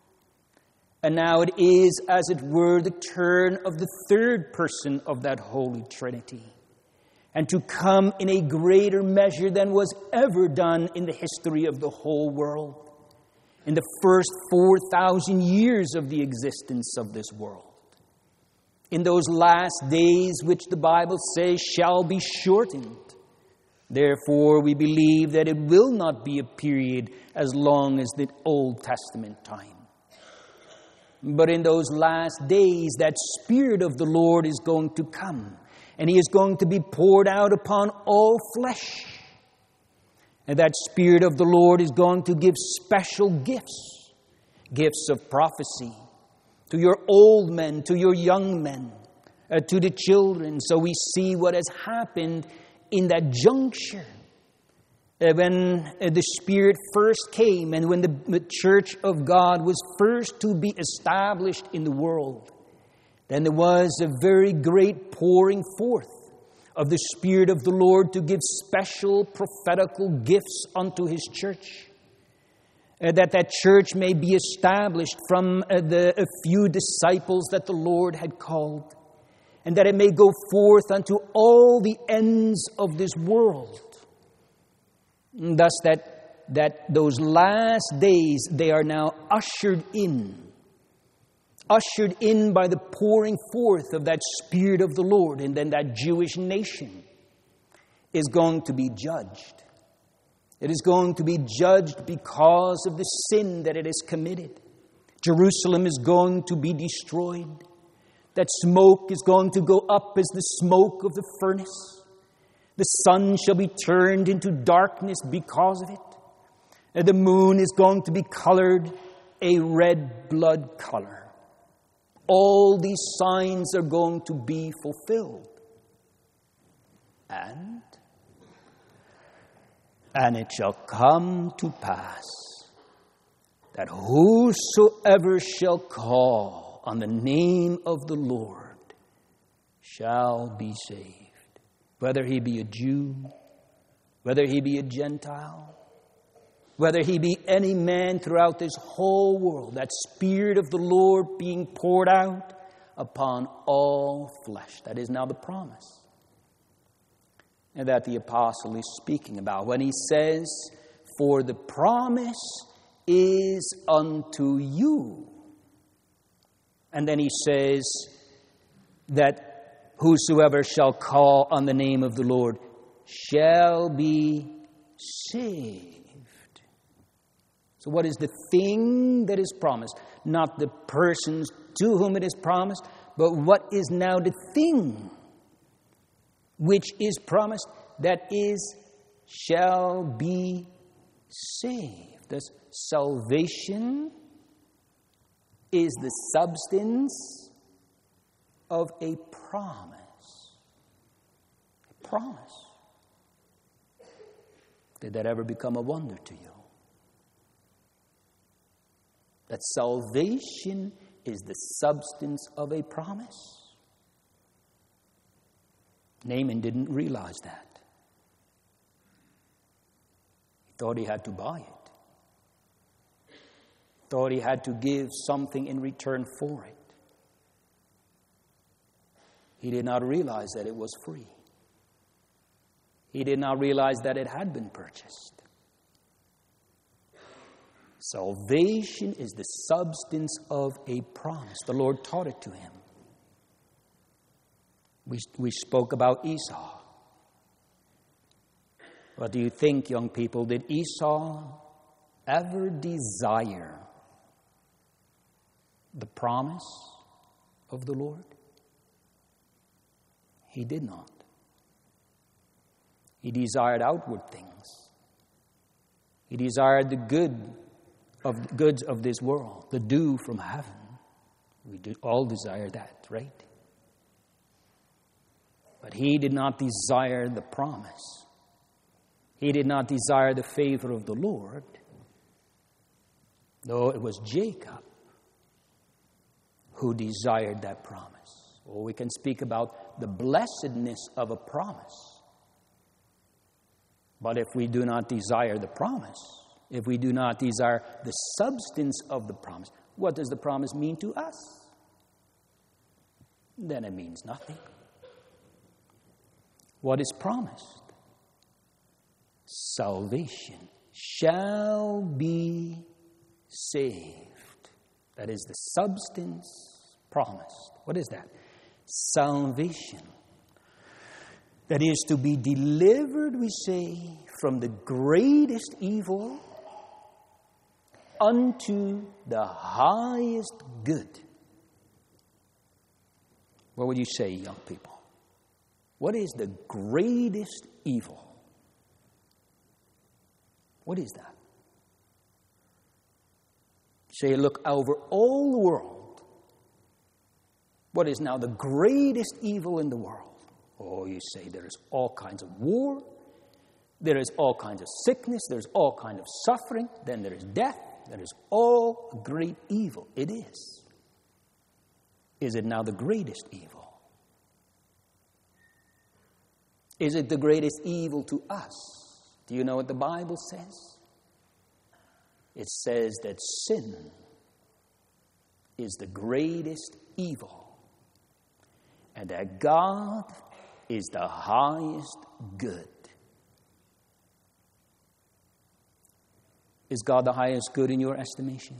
And now it is, as it were, the turn of the third person of that Holy Trinity, and to come in a greater measure than was ever done in the history of the whole world, in the first four thousand years of the existence of this world. In those last days, which the Bible says shall be shortened. Therefore, we believe that it will not be a period as long as the Old Testament time. But in those last days, that Spirit of the Lord is going to come, and He is going to be poured out upon all flesh. And that Spirit of the Lord is going to give special gifts, gifts of prophecy, to your old men, to your young men, uh, to the children. So we see what has happened in that juncture. Uh, when uh, the Spirit first came, and when the, the church of God was first to be established in the world, then there was a very great pouring forth of the Spirit of the Lord to give special prophetical gifts unto His church, uh, that that church may be established from uh, the a few disciples that the Lord had called, and that it may go forth unto all the ends of this world. And thus that, that those last days, they are now ushered in, ushered in by the pouring forth of that Spirit of the Lord, and then that Jewish nation is going to be judged. It is going to be judged because of the sin that it has committed. Jerusalem is going to be destroyed. That smoke is going to go up as the smoke of the furnace. The sun shall be turned into darkness because of it. And the moon is going to be colored a red blood color. All these signs are going to be fulfilled. And, and it shall come to pass that whosoever shall call on the name of the Lord shall be saved. Whether he be a Jew, whether he be a Gentile, whether he be any man throughout this whole world, that Spirit of the Lord being poured out upon all flesh. That is now the promise. And that the apostle is speaking about when he says, for the promise is unto you. And then he says that whosoever shall call on the name of the Lord shall be saved. So what is the thing that is promised? Not the persons to whom it is promised, but what is now the thing which is promised, that is, shall be saved. Thus, salvation is the substance of a promise. A promise. Did that ever become a wonder to you? That salvation is the substance of a promise? Naaman didn't realize that. He thought he had to buy it. Thought he had to give something in return for it. He did not realize that it was free. He did not realize that it had been purchased. Salvation is the substance of a promise. The Lord taught it to him. We, we spoke about Esau. What do you think, young people? Did Esau ever desire the promise of the Lord? He did not. He desired outward things. He desired the good of the goods of this world, the dew from heaven. We do all desire that, right? But he did not desire the promise. He did not desire the favor of the Lord. No, it was Jacob who desired that promise. Or we can speak about the blessedness of a promise. But if we do not desire the promise, if we do not desire the substance of the promise, what does the promise mean to us? Then it means nothing. What is promised? Salvation. Shall be saved. That is the substance promised. What is that? Salvation. That is to be delivered, we say, from the greatest evil unto the highest good. What would you say, young people? What is the greatest evil? What is that? Say, look over all the world. What is now the greatest evil in the world? Oh, you say there is all kinds of war. There is all kinds of sickness. There's all kinds of suffering. Then there is death. There is all great evil. It is. Is it now the greatest evil? Is it the greatest evil to us? Do you know what the Bible says? It says that sin is the greatest evil, and that God is the highest good. Is God the highest good in your estimation?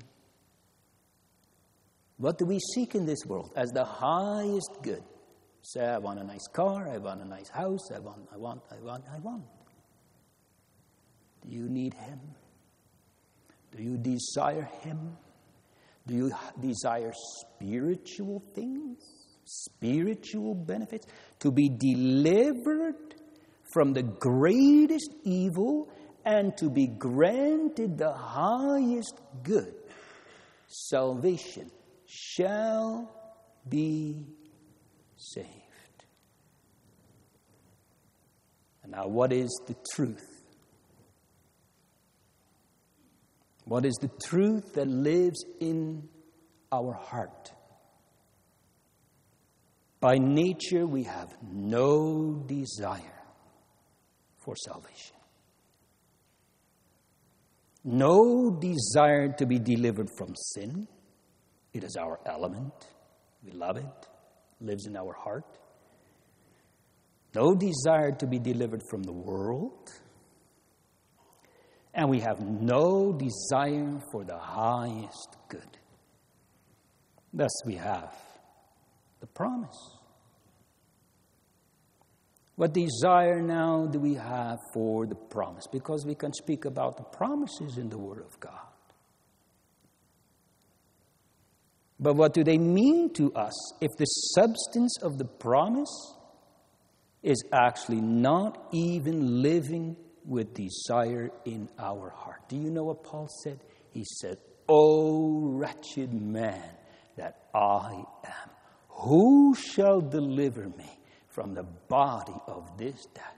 What do we seek in this world as the highest good? Say, I want a nice car, I want a nice house, I want, I want, I want, I want. Do you need Him? Do you desire Him? Do you desire spiritual things? Spiritual benefits? To be delivered from the greatest evil and to be granted the highest good. Salvation shall be saved. And now, what is the truth? What is the truth that lives in our heart? By nature, we have no desire for salvation. No desire to be delivered from sin. It is our element. We love it. It lives in our heart. No desire to be delivered from the world. And we have no desire for the highest good. Thus we have the promise. What desire now do we have for the promise? Because we can speak about the promises in the Word of God. But what do they mean to us if the substance of the promise is actually not even living with desire in our heart? Do you know what Paul said? He said, "O wretched man that I am, who shall deliver me from the body of this death?"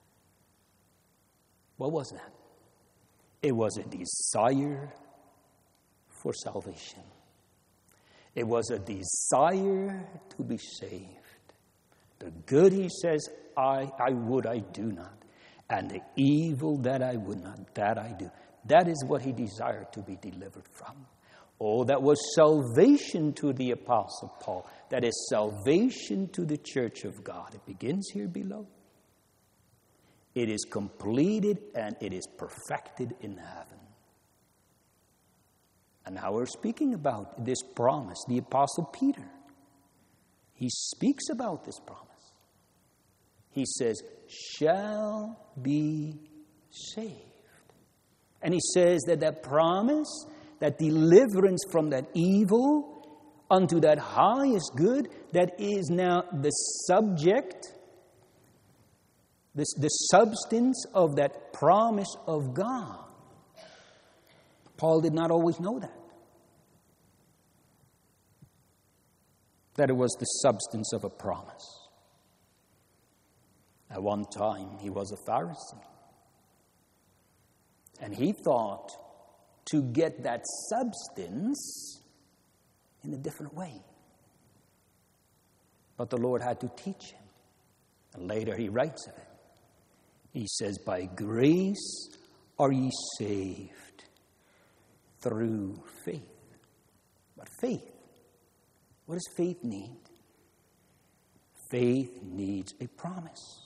What was that? It was a desire for salvation. It was a desire to be saved. The good, he says, I, I would, I do not. And the evil that I would not, that I do. That is what he desired to be delivered from. Oh, that was salvation to the Apostle Paul. That is salvation to the church of God. It begins here below. It is completed and it is perfected in heaven. And now we're speaking about this promise. The Apostle Peter, he speaks about this promise. He says, shall be saved. And he says that that promise, that deliverance from that evil unto that highest good, that is now the subject, This, the substance of that promise of God. Paul did not always know that. That it was the substance of a promise. At one time, he was a Pharisee. And he thought to get that substance in a different way. But the Lord had to teach him. And later he writes of it. He says, by grace are ye saved through faith. But faith, what does faith need? Faith needs a promise.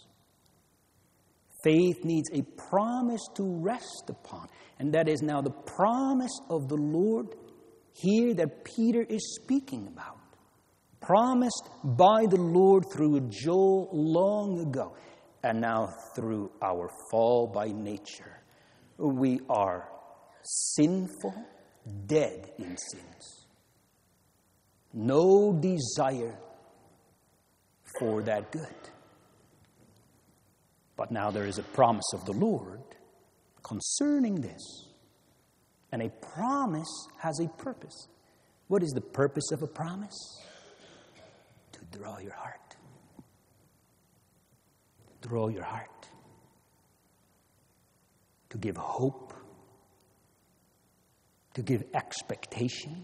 Faith needs a promise to rest upon. And that is now the promise of the Lord here that Peter is speaking about. Promised by the Lord through Joel long ago. And now through our fall by nature. We are sinful, dead in sins. No desire for that good. But now there is a promise of the Lord concerning this. And a promise has a purpose. What is the purpose of a promise? To draw your heart. Draw your heart. To give hope. To give expectation.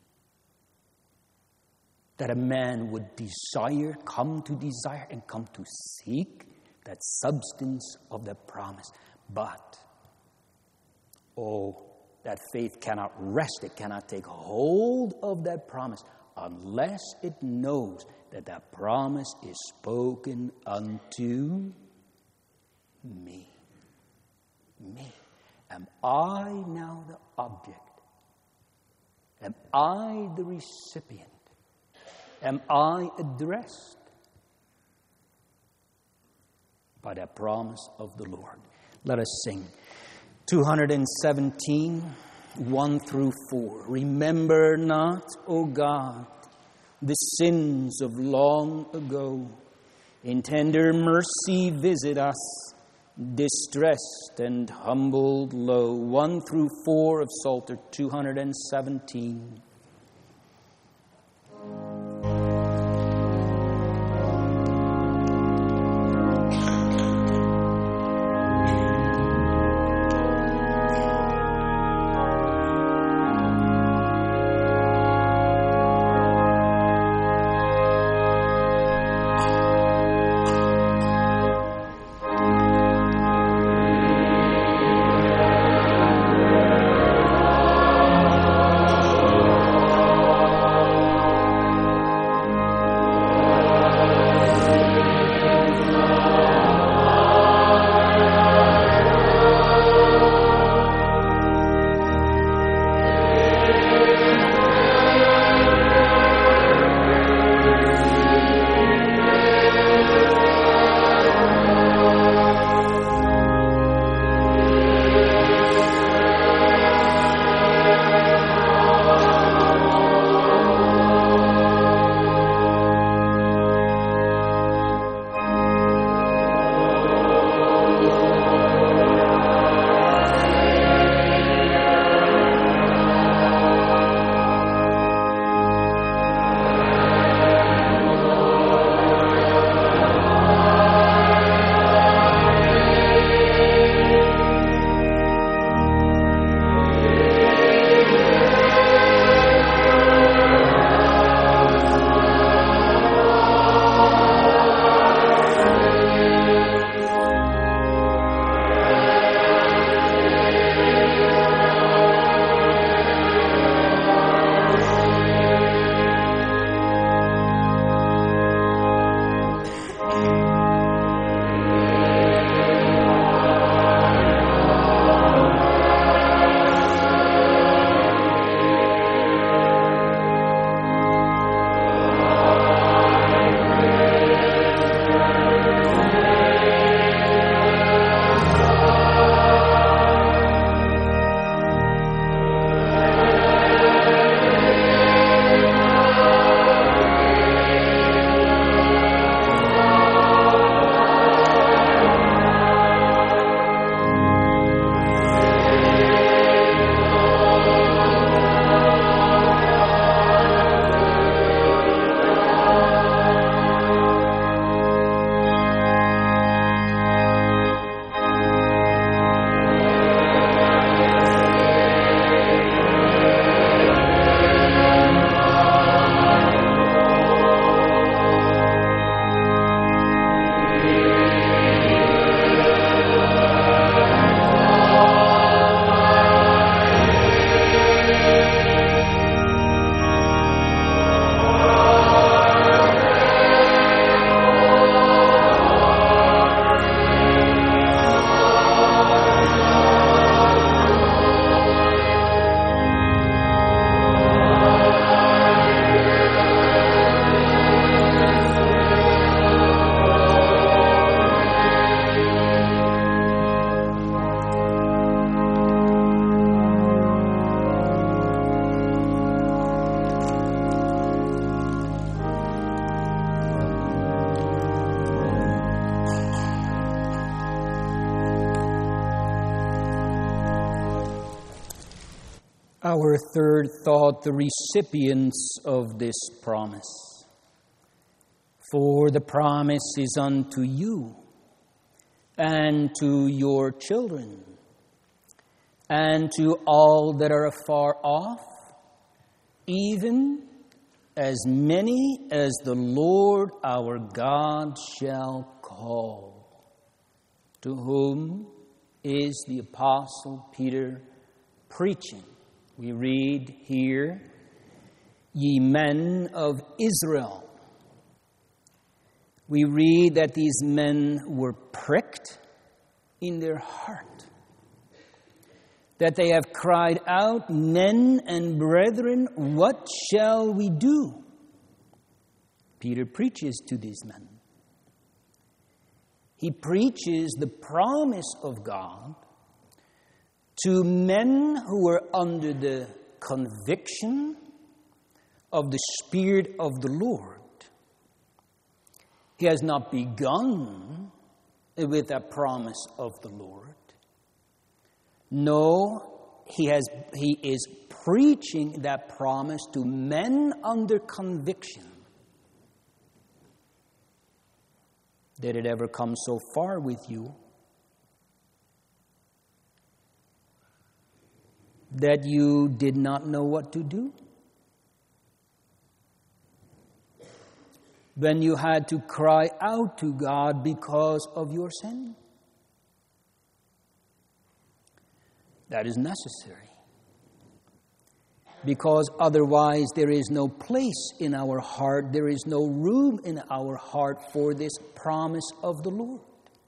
That a man would desire, come to desire, and come to seek that substance of the promise. But, oh, that faith cannot rest. It cannot take hold of that promise unless it knows that that promise is spoken unto me. Me. Am I now the object? Am I the recipient? Am I addressed by that promise of the Lord? Let us sing two seventeen, one through four. Remember not, O God, the sins of long ago. In tender mercy visit us, distressed and humbled low. one through four of Psalter two seventeen. Thank you. Our third thought, the recipients of this promise. For the promise is unto you and to your children and to all that are afar off, even as many as the Lord our God shall call. To whom is the Apostle Peter preaching? We read here, ye men of Israel. We read that these men were pricked in their heart, that they have cried out, men and brethren, what shall we do? Peter preaches to these men. He preaches the promise of God to men who are under the conviction of the Spirit of the Lord. He has not begun with a promise of the Lord. No, he has. He is preaching that promise to men under conviction. Did it ever come so far with you that you did not know what to do? When you had to cry out to God because of your sin? That is necessary. Because otherwise there is no place in our heart, there is no room in our heart for this promise of the Lord.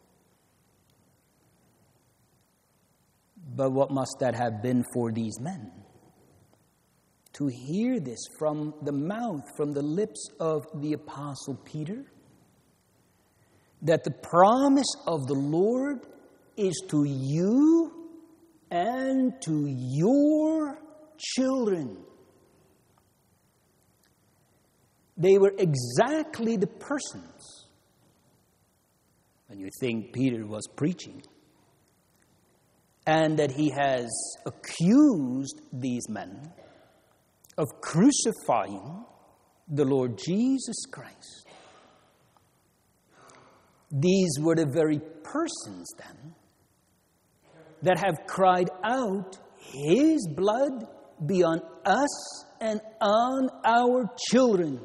But what must that have been for these men? To hear this from the mouth, from the lips of the Apostle Peter, that the promise of the Lord is to you and to your children. They were exactly the persons, when you think Peter was preaching, and that he has accused these men of crucifying the Lord Jesus Christ. These were the very persons then that have cried out, his blood be on us and on our children.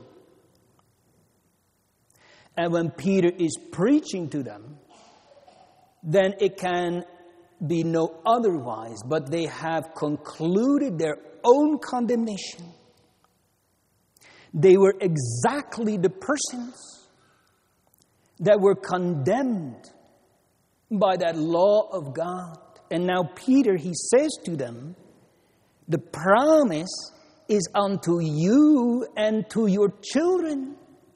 And when Peter is preaching to them, then it can be no otherwise, but they have concluded their own condemnation. They were exactly the persons that were condemned by that law of God. And now Peter, he says to them, the promise is unto you and to your children.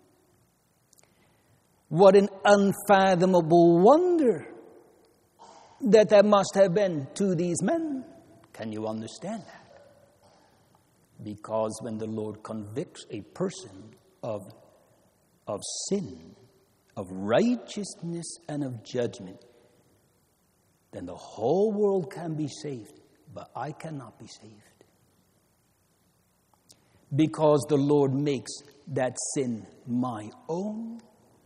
What an unfathomable wonder that that must have been to these men. Can you understand that? Because when the Lord convicts a person of, of sin, of righteousness, and of judgment, then the whole world can be saved, but I cannot be saved. Because the Lord makes that sin my own.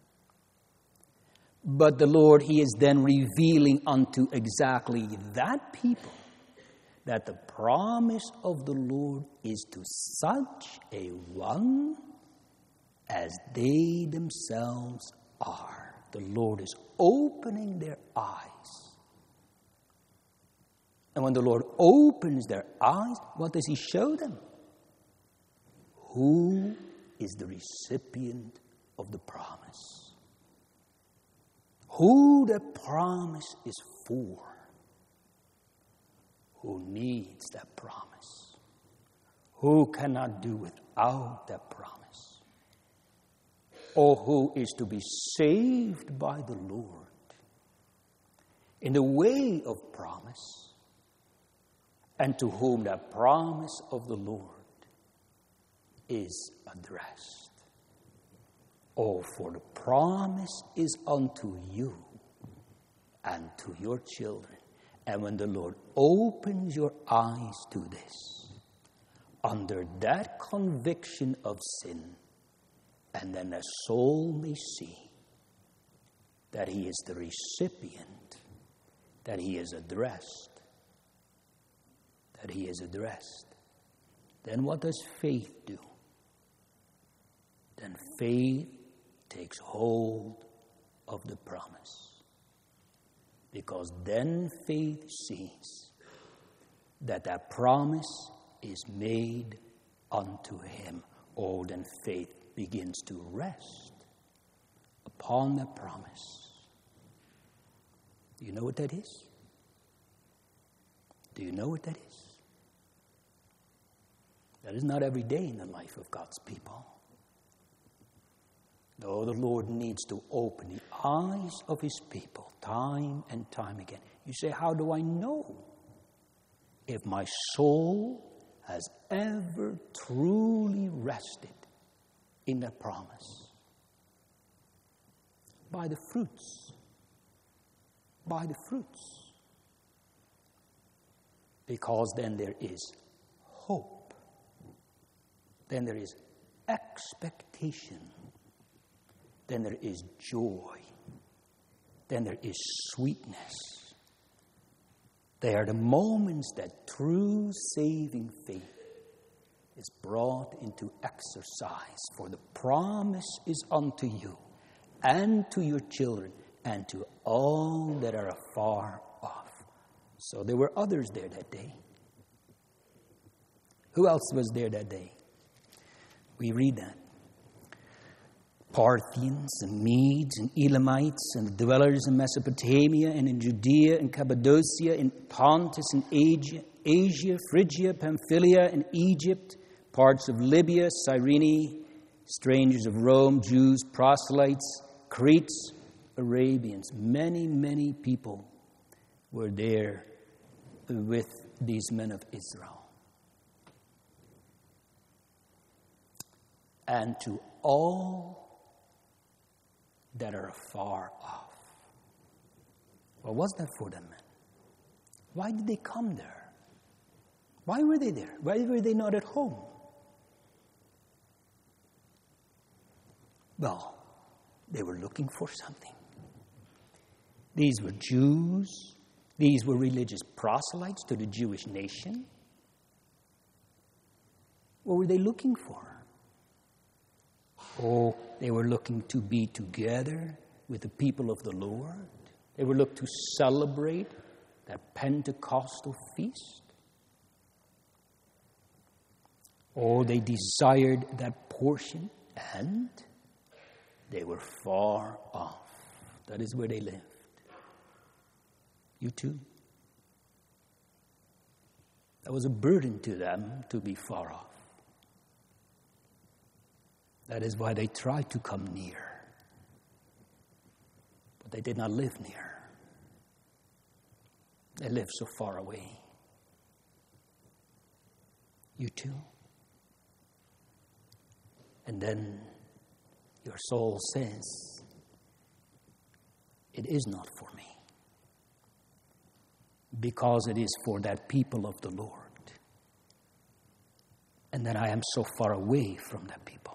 But the Lord, he is then revealing unto exactly that people that the promise of the Lord is to such a one as they themselves are. The Lord is opening their eyes. And when the Lord opens their eyes, what does he show them? Who is the recipient of the promise? Who the promise is for? Who needs that promise? Who cannot do without that promise? Or who is to be saved by the Lord in the way of promise, and to whom that promise of the Lord is addressed. Oh, for the promise is unto you and to your children. And when the Lord opens your eyes to this, under that conviction of sin, and then the soul may see that he is the recipient, that he is addressed, that he is addressed. Then what does faith do? Then faith takes hold of the promise. Because then faith sees that that promise is made unto him. Oh, then faith begins to rest upon the promise. Do you know what that is? Do you know what that is? That is not every day in the life of God's people. No, the Lord needs to open the eyes of his people time and time again. You say, how do I know if my soul has ever truly rested in the promise? By the fruits. By the fruits. Because then there is hope. Then there is expectation. Then there is joy. Then there is sweetness. They are the moments that true saving faith is brought into exercise. For the promise is unto you and to your children and to all that are afar off. So there were others there that day. Who else was there that day? We read that. Parthians and Medes and Elamites and the dwellers in Mesopotamia and in Judea and Cappadocia, in Pontus and Asia, Asia, Phrygia, Pamphylia and Egypt, parts of Libya, Cyrene, strangers of Rome, Jews, proselytes, Cretes, Arabians. Many, many people were there with these men of Israel. And to all that are afar off. What was that for them, men? Why did they come there? Why were they there? Why were they not at home? Well, they were looking for something. These were Jews. These were religious proselytes to the Jewish nation. What were they looking for? Oh, they were looking to be together with the people of the Lord. They were looking to celebrate that Pentecostal feast. Oh, they desired that portion, and they were far off. That is where they lived. You too. That was a burden to them to be far off. That is why they tried to come near. But they did not live near. They lived so far away. You too. And then your soul says, it is not for me. Because it is for that people of the Lord. And then I am so far away from that people.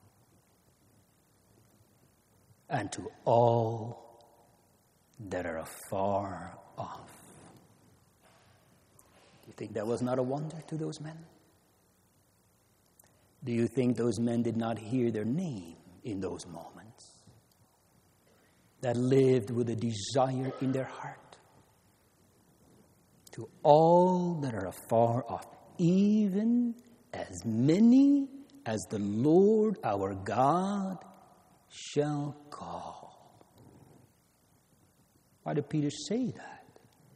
And to all that are afar off. Do you think that was not a wonder to those men? Do you think those men did not hear their name in those moments? That lived with a desire in their heart. To all that are afar off, even as many as the Lord our God shall call. Why did Peter say that?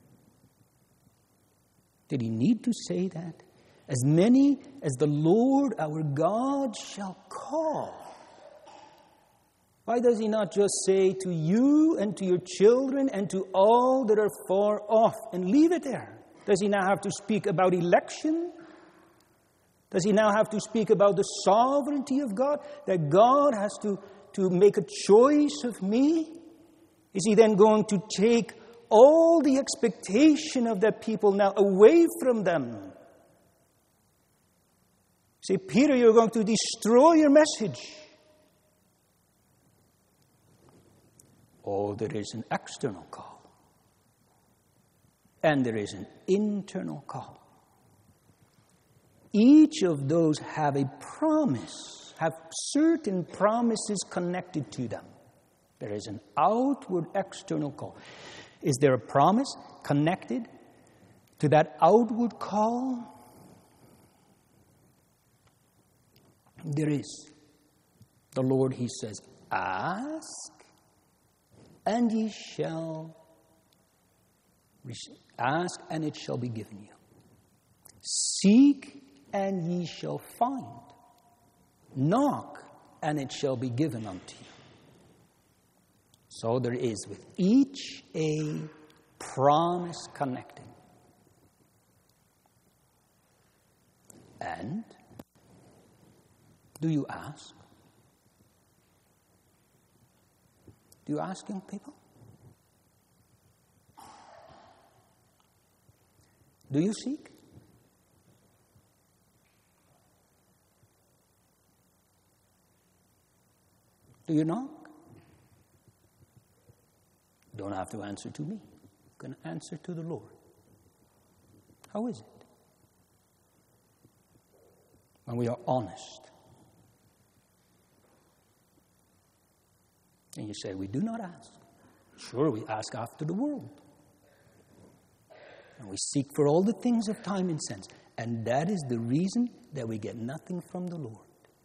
Did he need to say that? As many as the Lord our God shall call. Why does he not just say to you and to your children and to all that are far off and leave it there? Does he now have to speak about election? Does he now have to speak about the sovereignty of God? That God has to to make a choice of me? Is he then going to take all the expectation of that people now away from them? Say, Peter, you're going to destroy your message. Oh, there is an external call. And there is an internal call. Each of those have a promise, have certain promises connected to them. There is an outward external call. Is there a promise connected to that outward call? There is. The Lord, He says, ask and ye shall receive. Ask and it shall be given you. Seek and ye shall find. Knock and it shall be given unto you. So there is with each a promise connected. And do you ask? Do you ask, young people? Do you seek? Do you knock? You don't have to answer to me. You can answer to the Lord. How is it? When we are honest. And you say, we do not ask. Sure, we ask after the world. And we seek for all the things of time and sense. And that is the reason that we get nothing from the Lord.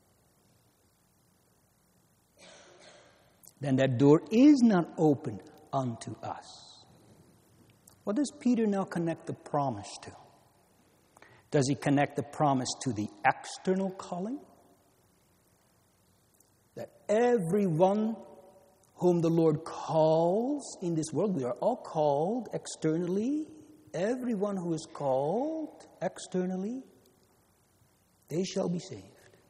Then that door is not opened unto us. What does Peter now connect the promise to? Does he connect the promise to the external calling? That everyone whom the Lord calls in this world, we are all called externally. Everyone who is called externally, they shall be saved.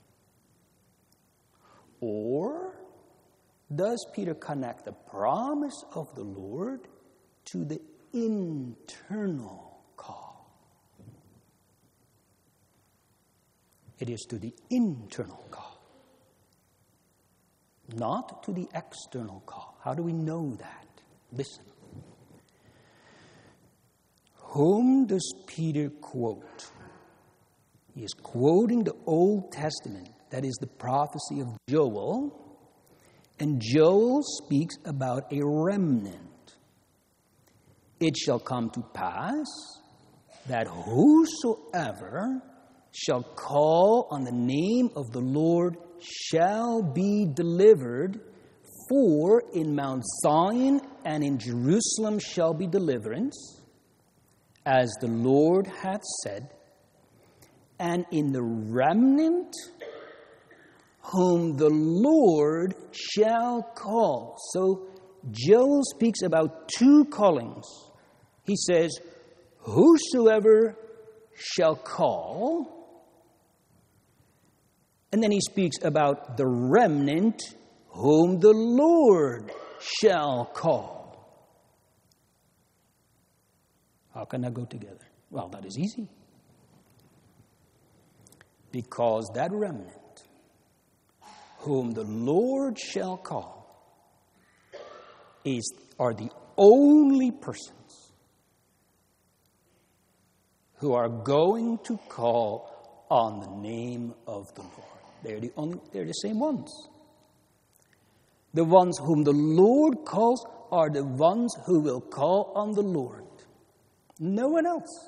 Or does Peter connect the promise of the Lord to the internal call? It is to the internal call, not to the external call. How do we know that? Listen. Whom does Peter quote? He is quoting the Old Testament. That is the prophecy of Joel. And Joel speaks about a remnant. It shall come to pass that whosoever shall call on the name of the Lord shall be delivered. For in Mount Zion and in Jerusalem shall be deliverance, as the Lord hath said, and in the remnant whom the Lord shall call. So Joel speaks about two callings. He says, whosoever shall call. And then he speaks about the remnant whom the Lord shall call. How can that go together? Well, that is easy. Because that remnant whom the Lord shall call is are the only persons who are going to call on the name of the Lord. They're the only, they're the same ones. The ones whom the Lord calls are the ones who will call on the Lord. No one else.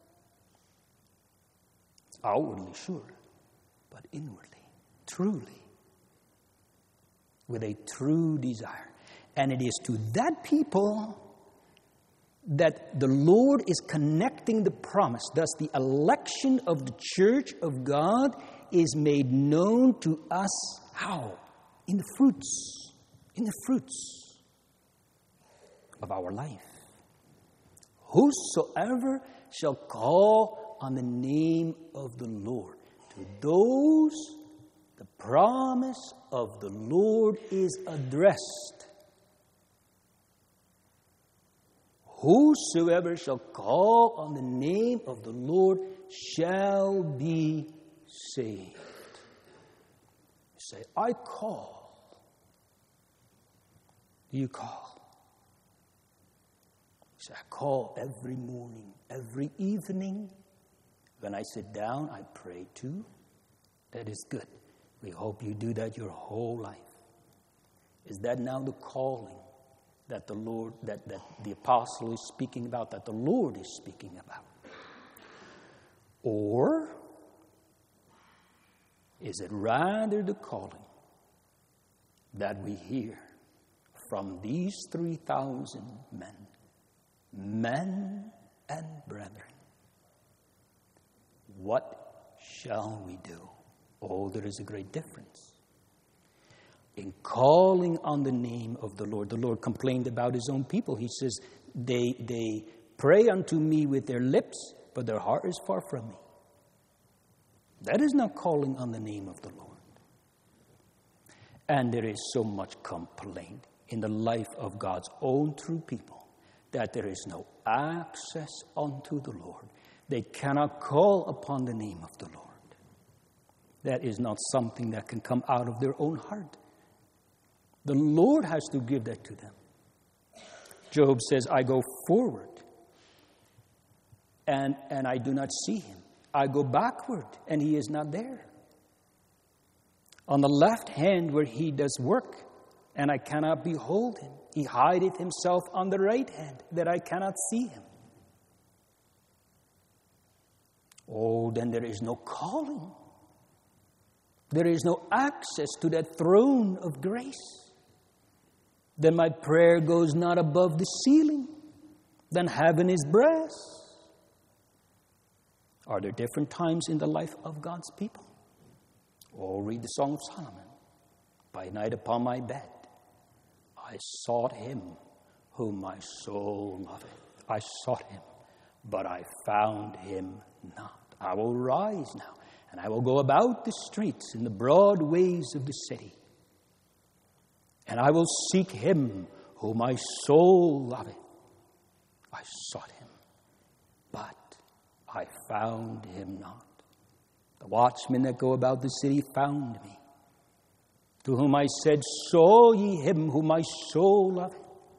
It's outwardly sure, but inwardly, truly, with a true desire. And it is to that people that the Lord is connecting the promise. Thus, the election of the church of God is made known to us. How? In the fruits. In the fruits of our life. Whosoever shall call on the name of the Lord. To those, the promise of the Lord is addressed. Whosoever shall call on the name of the Lord shall be saved. You say, I call. Do you call? You say, I call every morning, every evening. When I sit down, I pray too. That is good. We hope you do that your whole life. Is that now the calling that the Lord, that, that the apostle is speaking about, that the Lord is speaking about? Or is it rather the calling that we hear from these three thousand men, men and brethren? What shall we do? Oh, there is a great difference. In calling on the name of the Lord, the Lord complained about his own people. He says, they, they pray unto me with their lips, but their heart is far from me. That is not calling on the name of the Lord. And there is so much complaint in the life of God's own true people that there is no access unto the Lord. They cannot call upon the name of the Lord. That is not something that can come out of their own heart. The Lord has to give that to them. Job says, I go forward and, and I do not see him. I go backward and he is not there. On the left hand where he does work, and I cannot behold him. He hideth himself on the right hand, that I cannot see him. Oh, then there is no calling. There is no access to that throne of grace. Then my prayer goes not above the ceiling. Then heaven is brass. Are there different times in the life of God's people? Oh, read the Song of Solomon. By night upon my bed, I sought him whom my soul loveth. I sought him, but I found him not. I will rise now, and I will go about the streets in the broad ways of the city. And I will seek him whom my soul loveth. I sought him, but I found him not. The watchmen that go about the city found me, to whom I said, saw ye him whom my soul loveth?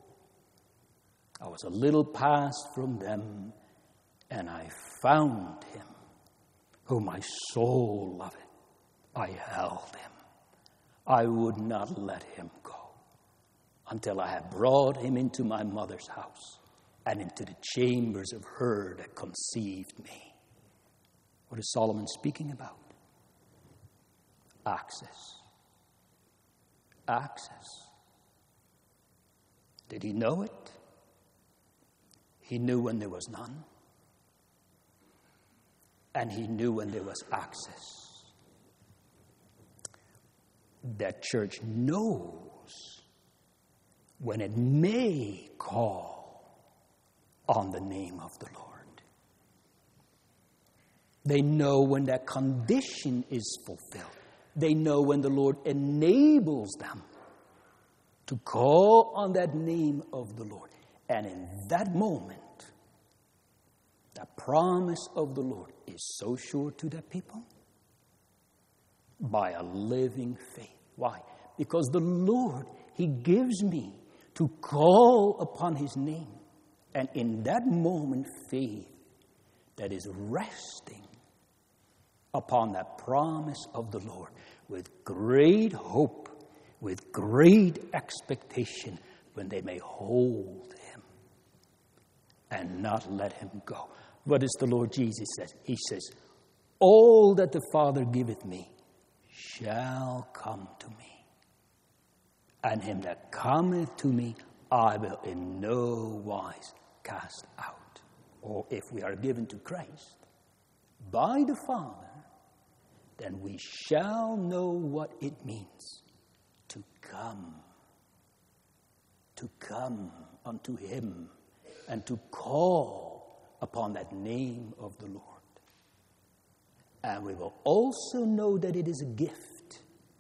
I was a little past from them, and I found him whom my soul loveth. I held him. I would not let him go until I had brought him into my mother's house and into the chambers of her that conceived me. What is Solomon speaking about? Access. Access. Did he know it? He knew when there was none. And he knew when there was access. That church knows when it may call on the name of the Lord. They know when that condition is fulfilled. They know when the Lord enables them to call on that name of the Lord. And in that moment, the promise of the Lord is so sure to that people by a living faith. Why? Because the Lord, he gives me to call upon his name. And in that moment, faith that is resting upon that promise of the Lord with great hope, with great expectation, when they may hold him and not let him go. What does the Lord Jesus say? He says, all that the Father giveth me shall come to me. And him that cometh to me, I will in no wise cast out. Or if we are given to Christ by the Father, then we shall know what it means to come. To come unto him and to call upon that name of the Lord. And we will also know that it is a gift.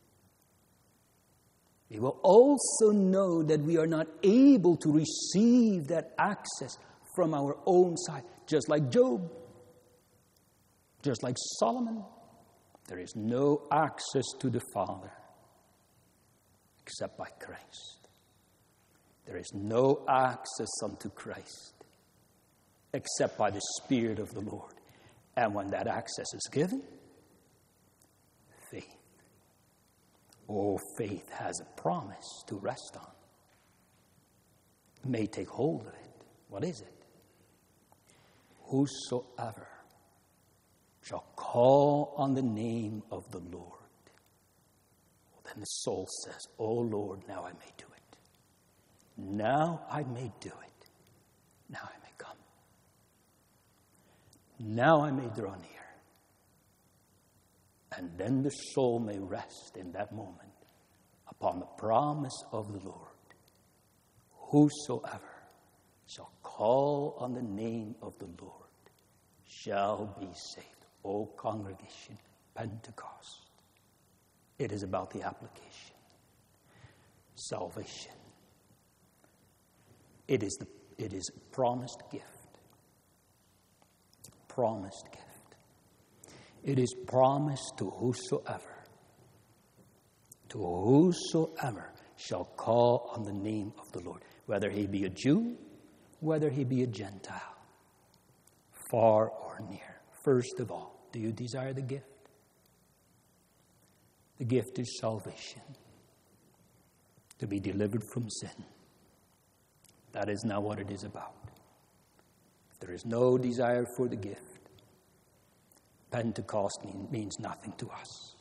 We will also know that we are not able to receive that access from our own side, just like Job, just like Solomon, There is no access to the Father except by Christ. There is no access unto Christ except by the Spirit of the Lord. And when that access is given, faith. Oh, faith has a promise to rest on. You may take hold of it. What is it? Whosoever shall call on the name of the Lord. Well, then the soul says, oh Lord, now I may do it. Now I may do it. Now I may come. Now I may draw near. And then the soul may rest in that moment upon the promise of the Lord. Whosoever shall call on the name of the Lord shall be saved. O congregation, Pentecost. It is about the application. Salvation. It is the it is a promised gift. Promised gift. It is promised to whosoever, to whosoever shall call on the name of the Lord, whether he be a Jew, whether he be a Gentile, far or near. First of all, do you desire the gift? The gift is salvation, to be delivered from sin. That is not what it is about. If there is no desire for the gift, Pentecost mean, means nothing to us.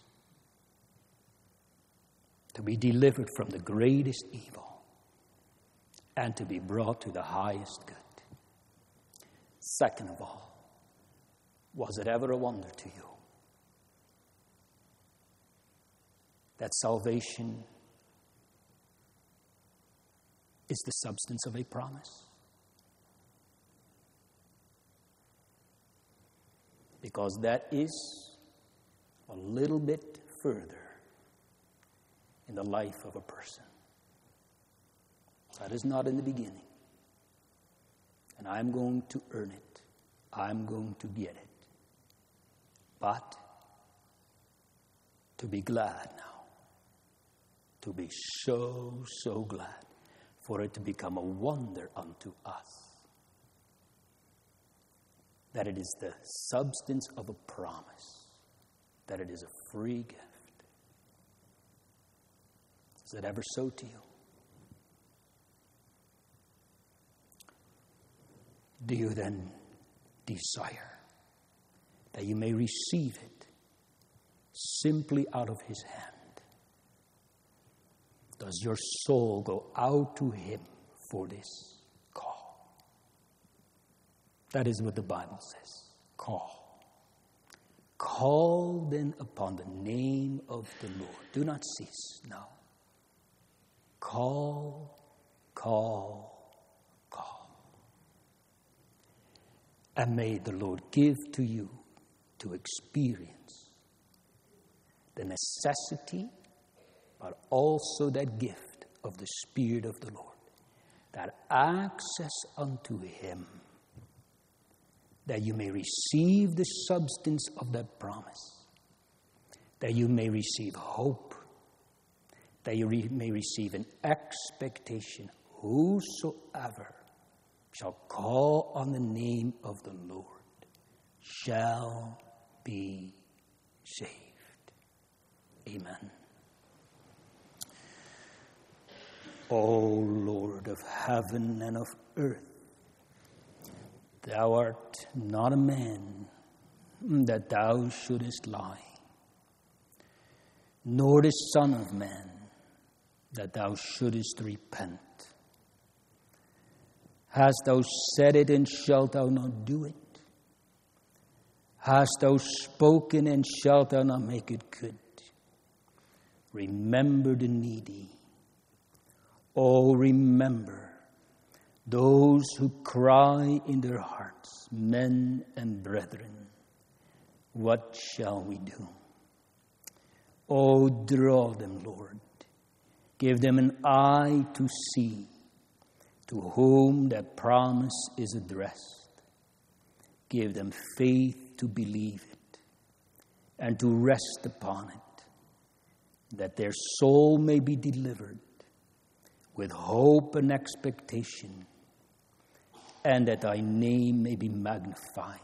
To be delivered from the greatest evil and to be brought to the highest good. Second of all, was it ever a wonder to you that salvation is the substance of a promise? Because that is a little bit further in the life of a person. That is not in the beginning. And I'm going to earn it. I'm going to get it. But to be glad now. To be so, so glad. For it to become a wonder unto us. That it is the substance of a promise. That it is a free gift. Is it ever so to you? Do you then desire that you may receive it simply out of his hand? Does your soul go out to him for this call? That is what the Bible says. Call. Call then upon the name of the Lord. Do not cease. No. Call, call, call. And may the Lord give to you to experience the necessity, but also that gift of the Spirit of the Lord, that access unto him, that you may receive the substance of that promise, that you may receive hope, that you re- may receive an expectation. Whosoever shall call on the name of the Lord shall be saved. Amen. O Lord of heaven and of earth, thou art not a man that thou shouldest lie, nor the Son of Man that thou shouldest repent. Hast thou said it, and shalt thou not do it? Hast thou spoken, and shalt thou not make it good? Remember the needy. Oh, remember those who cry in their hearts, men and brethren, what shall we do? Oh, draw them, Lord. Give them an eye to see to whom that promise is addressed. Give them faith to believe it. and to rest upon it, that their soul may be delivered with hope and expectation, and that thy name may be magnified.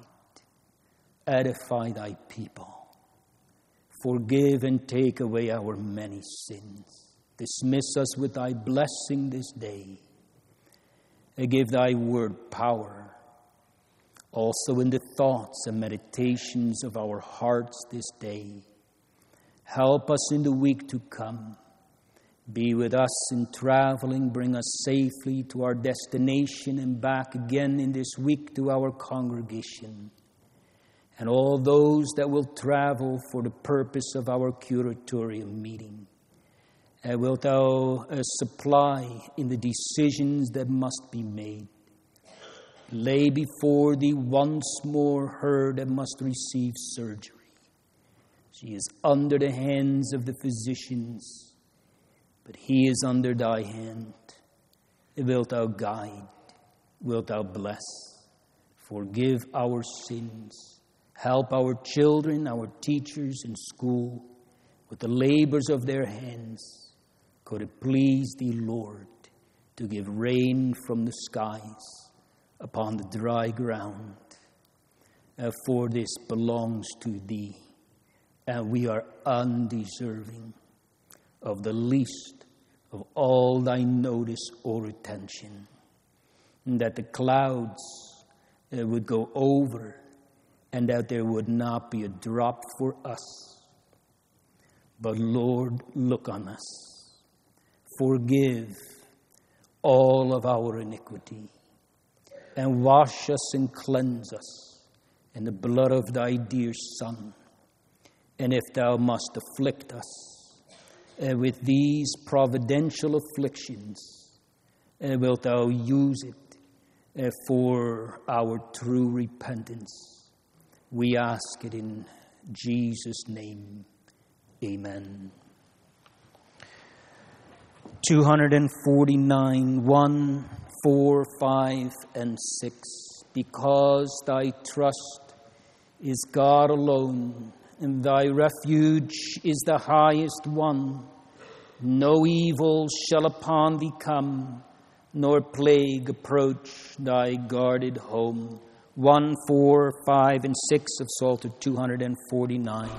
Edify thy people. Forgive and take away our many sins. Dismiss us with thy blessing this day. And give thy word power, also in the thoughts and meditations of our hearts this day. Help us in the week to come. Be with us in traveling. Bring us safely to our destination and back again in this week to our congregation. And all those that will travel for the purpose of our curatorial meeting. And wilt thou uh, supply in the decisions that must be made. Lay before thee once more her that must receive surgery. She is under the hands of the physicians, but he is under thy hand. Wilt thou guide? Wilt thou bless? Forgive our sins. Help our children, our teachers in school, with the labors of their hands. Could it please thee, Lord, to give rain from the skies upon the dry ground? Uh, for this belongs to thee, and we are undeserving of the least of all thy notice or attention, and that the clouds uh, would go over, and that there would not be a drop for us. But Lord, look on us. Forgive all of our iniquity, and wash us and cleanse us in the blood of thy dear Son. And if thou must afflict us uh, with these providential afflictions, uh, wilt thou use it uh, for our true repentance? We ask it in Jesus' name. Amen. two forty-nine, one, four, five, and six. Because thy trust is God alone, and thy refuge is the highest one, no evil shall upon thee come, nor plague approach thy guarded home. one, four, five, and six of Psalter two forty-nine.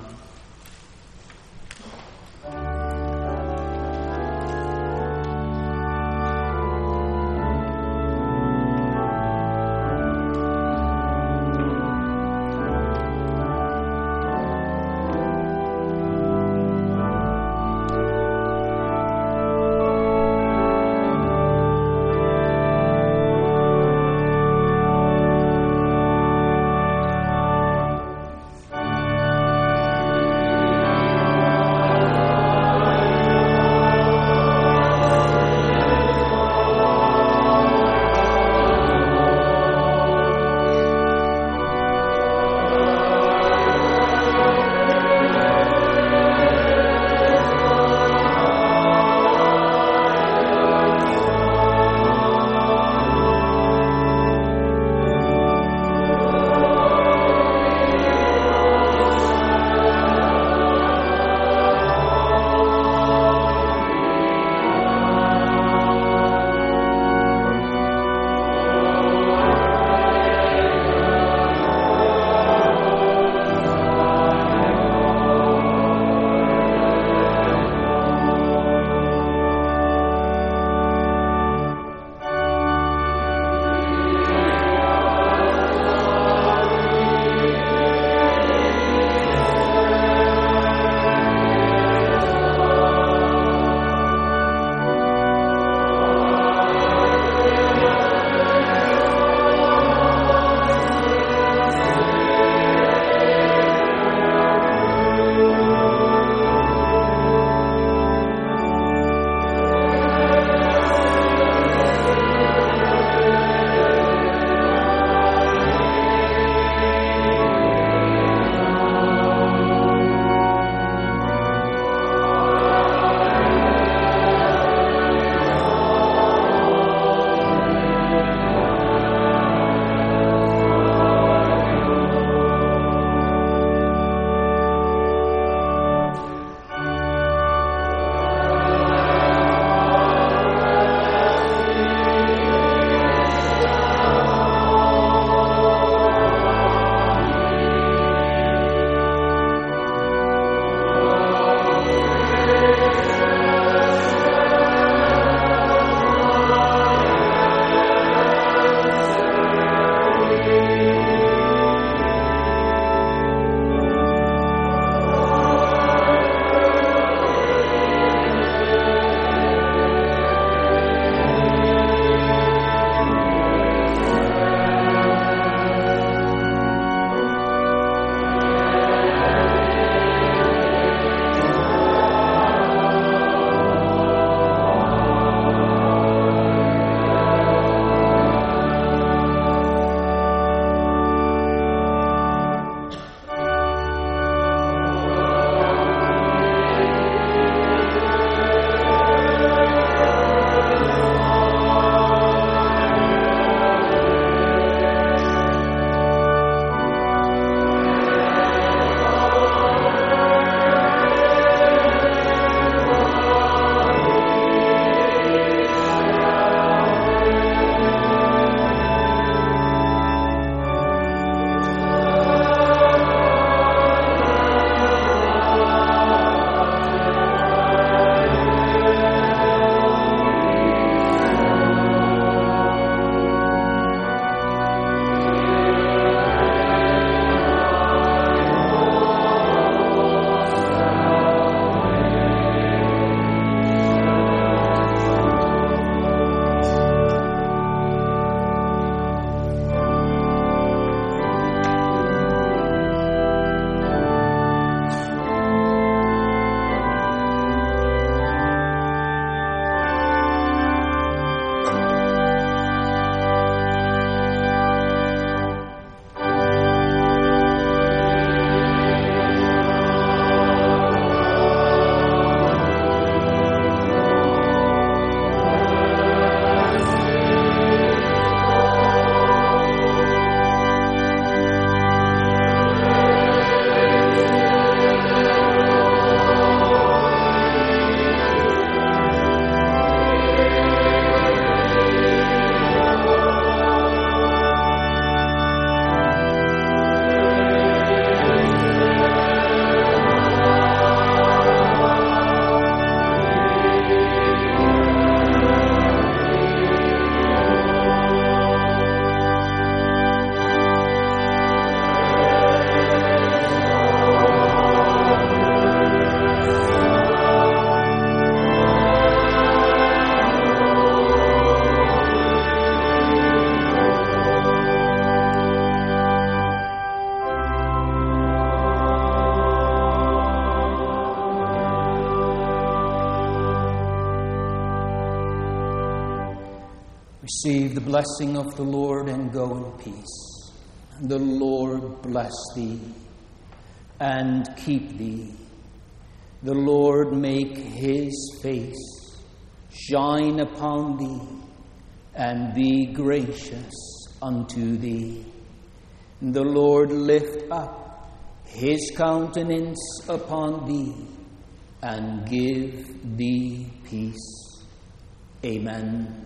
Receive the blessing of the Lord and go in peace. The Lord bless thee and keep thee. The Lord make his face shine upon thee and be gracious unto thee. The Lord lift up his countenance upon thee and give thee peace. Amen.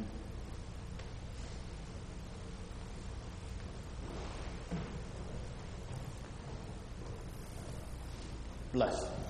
Bless.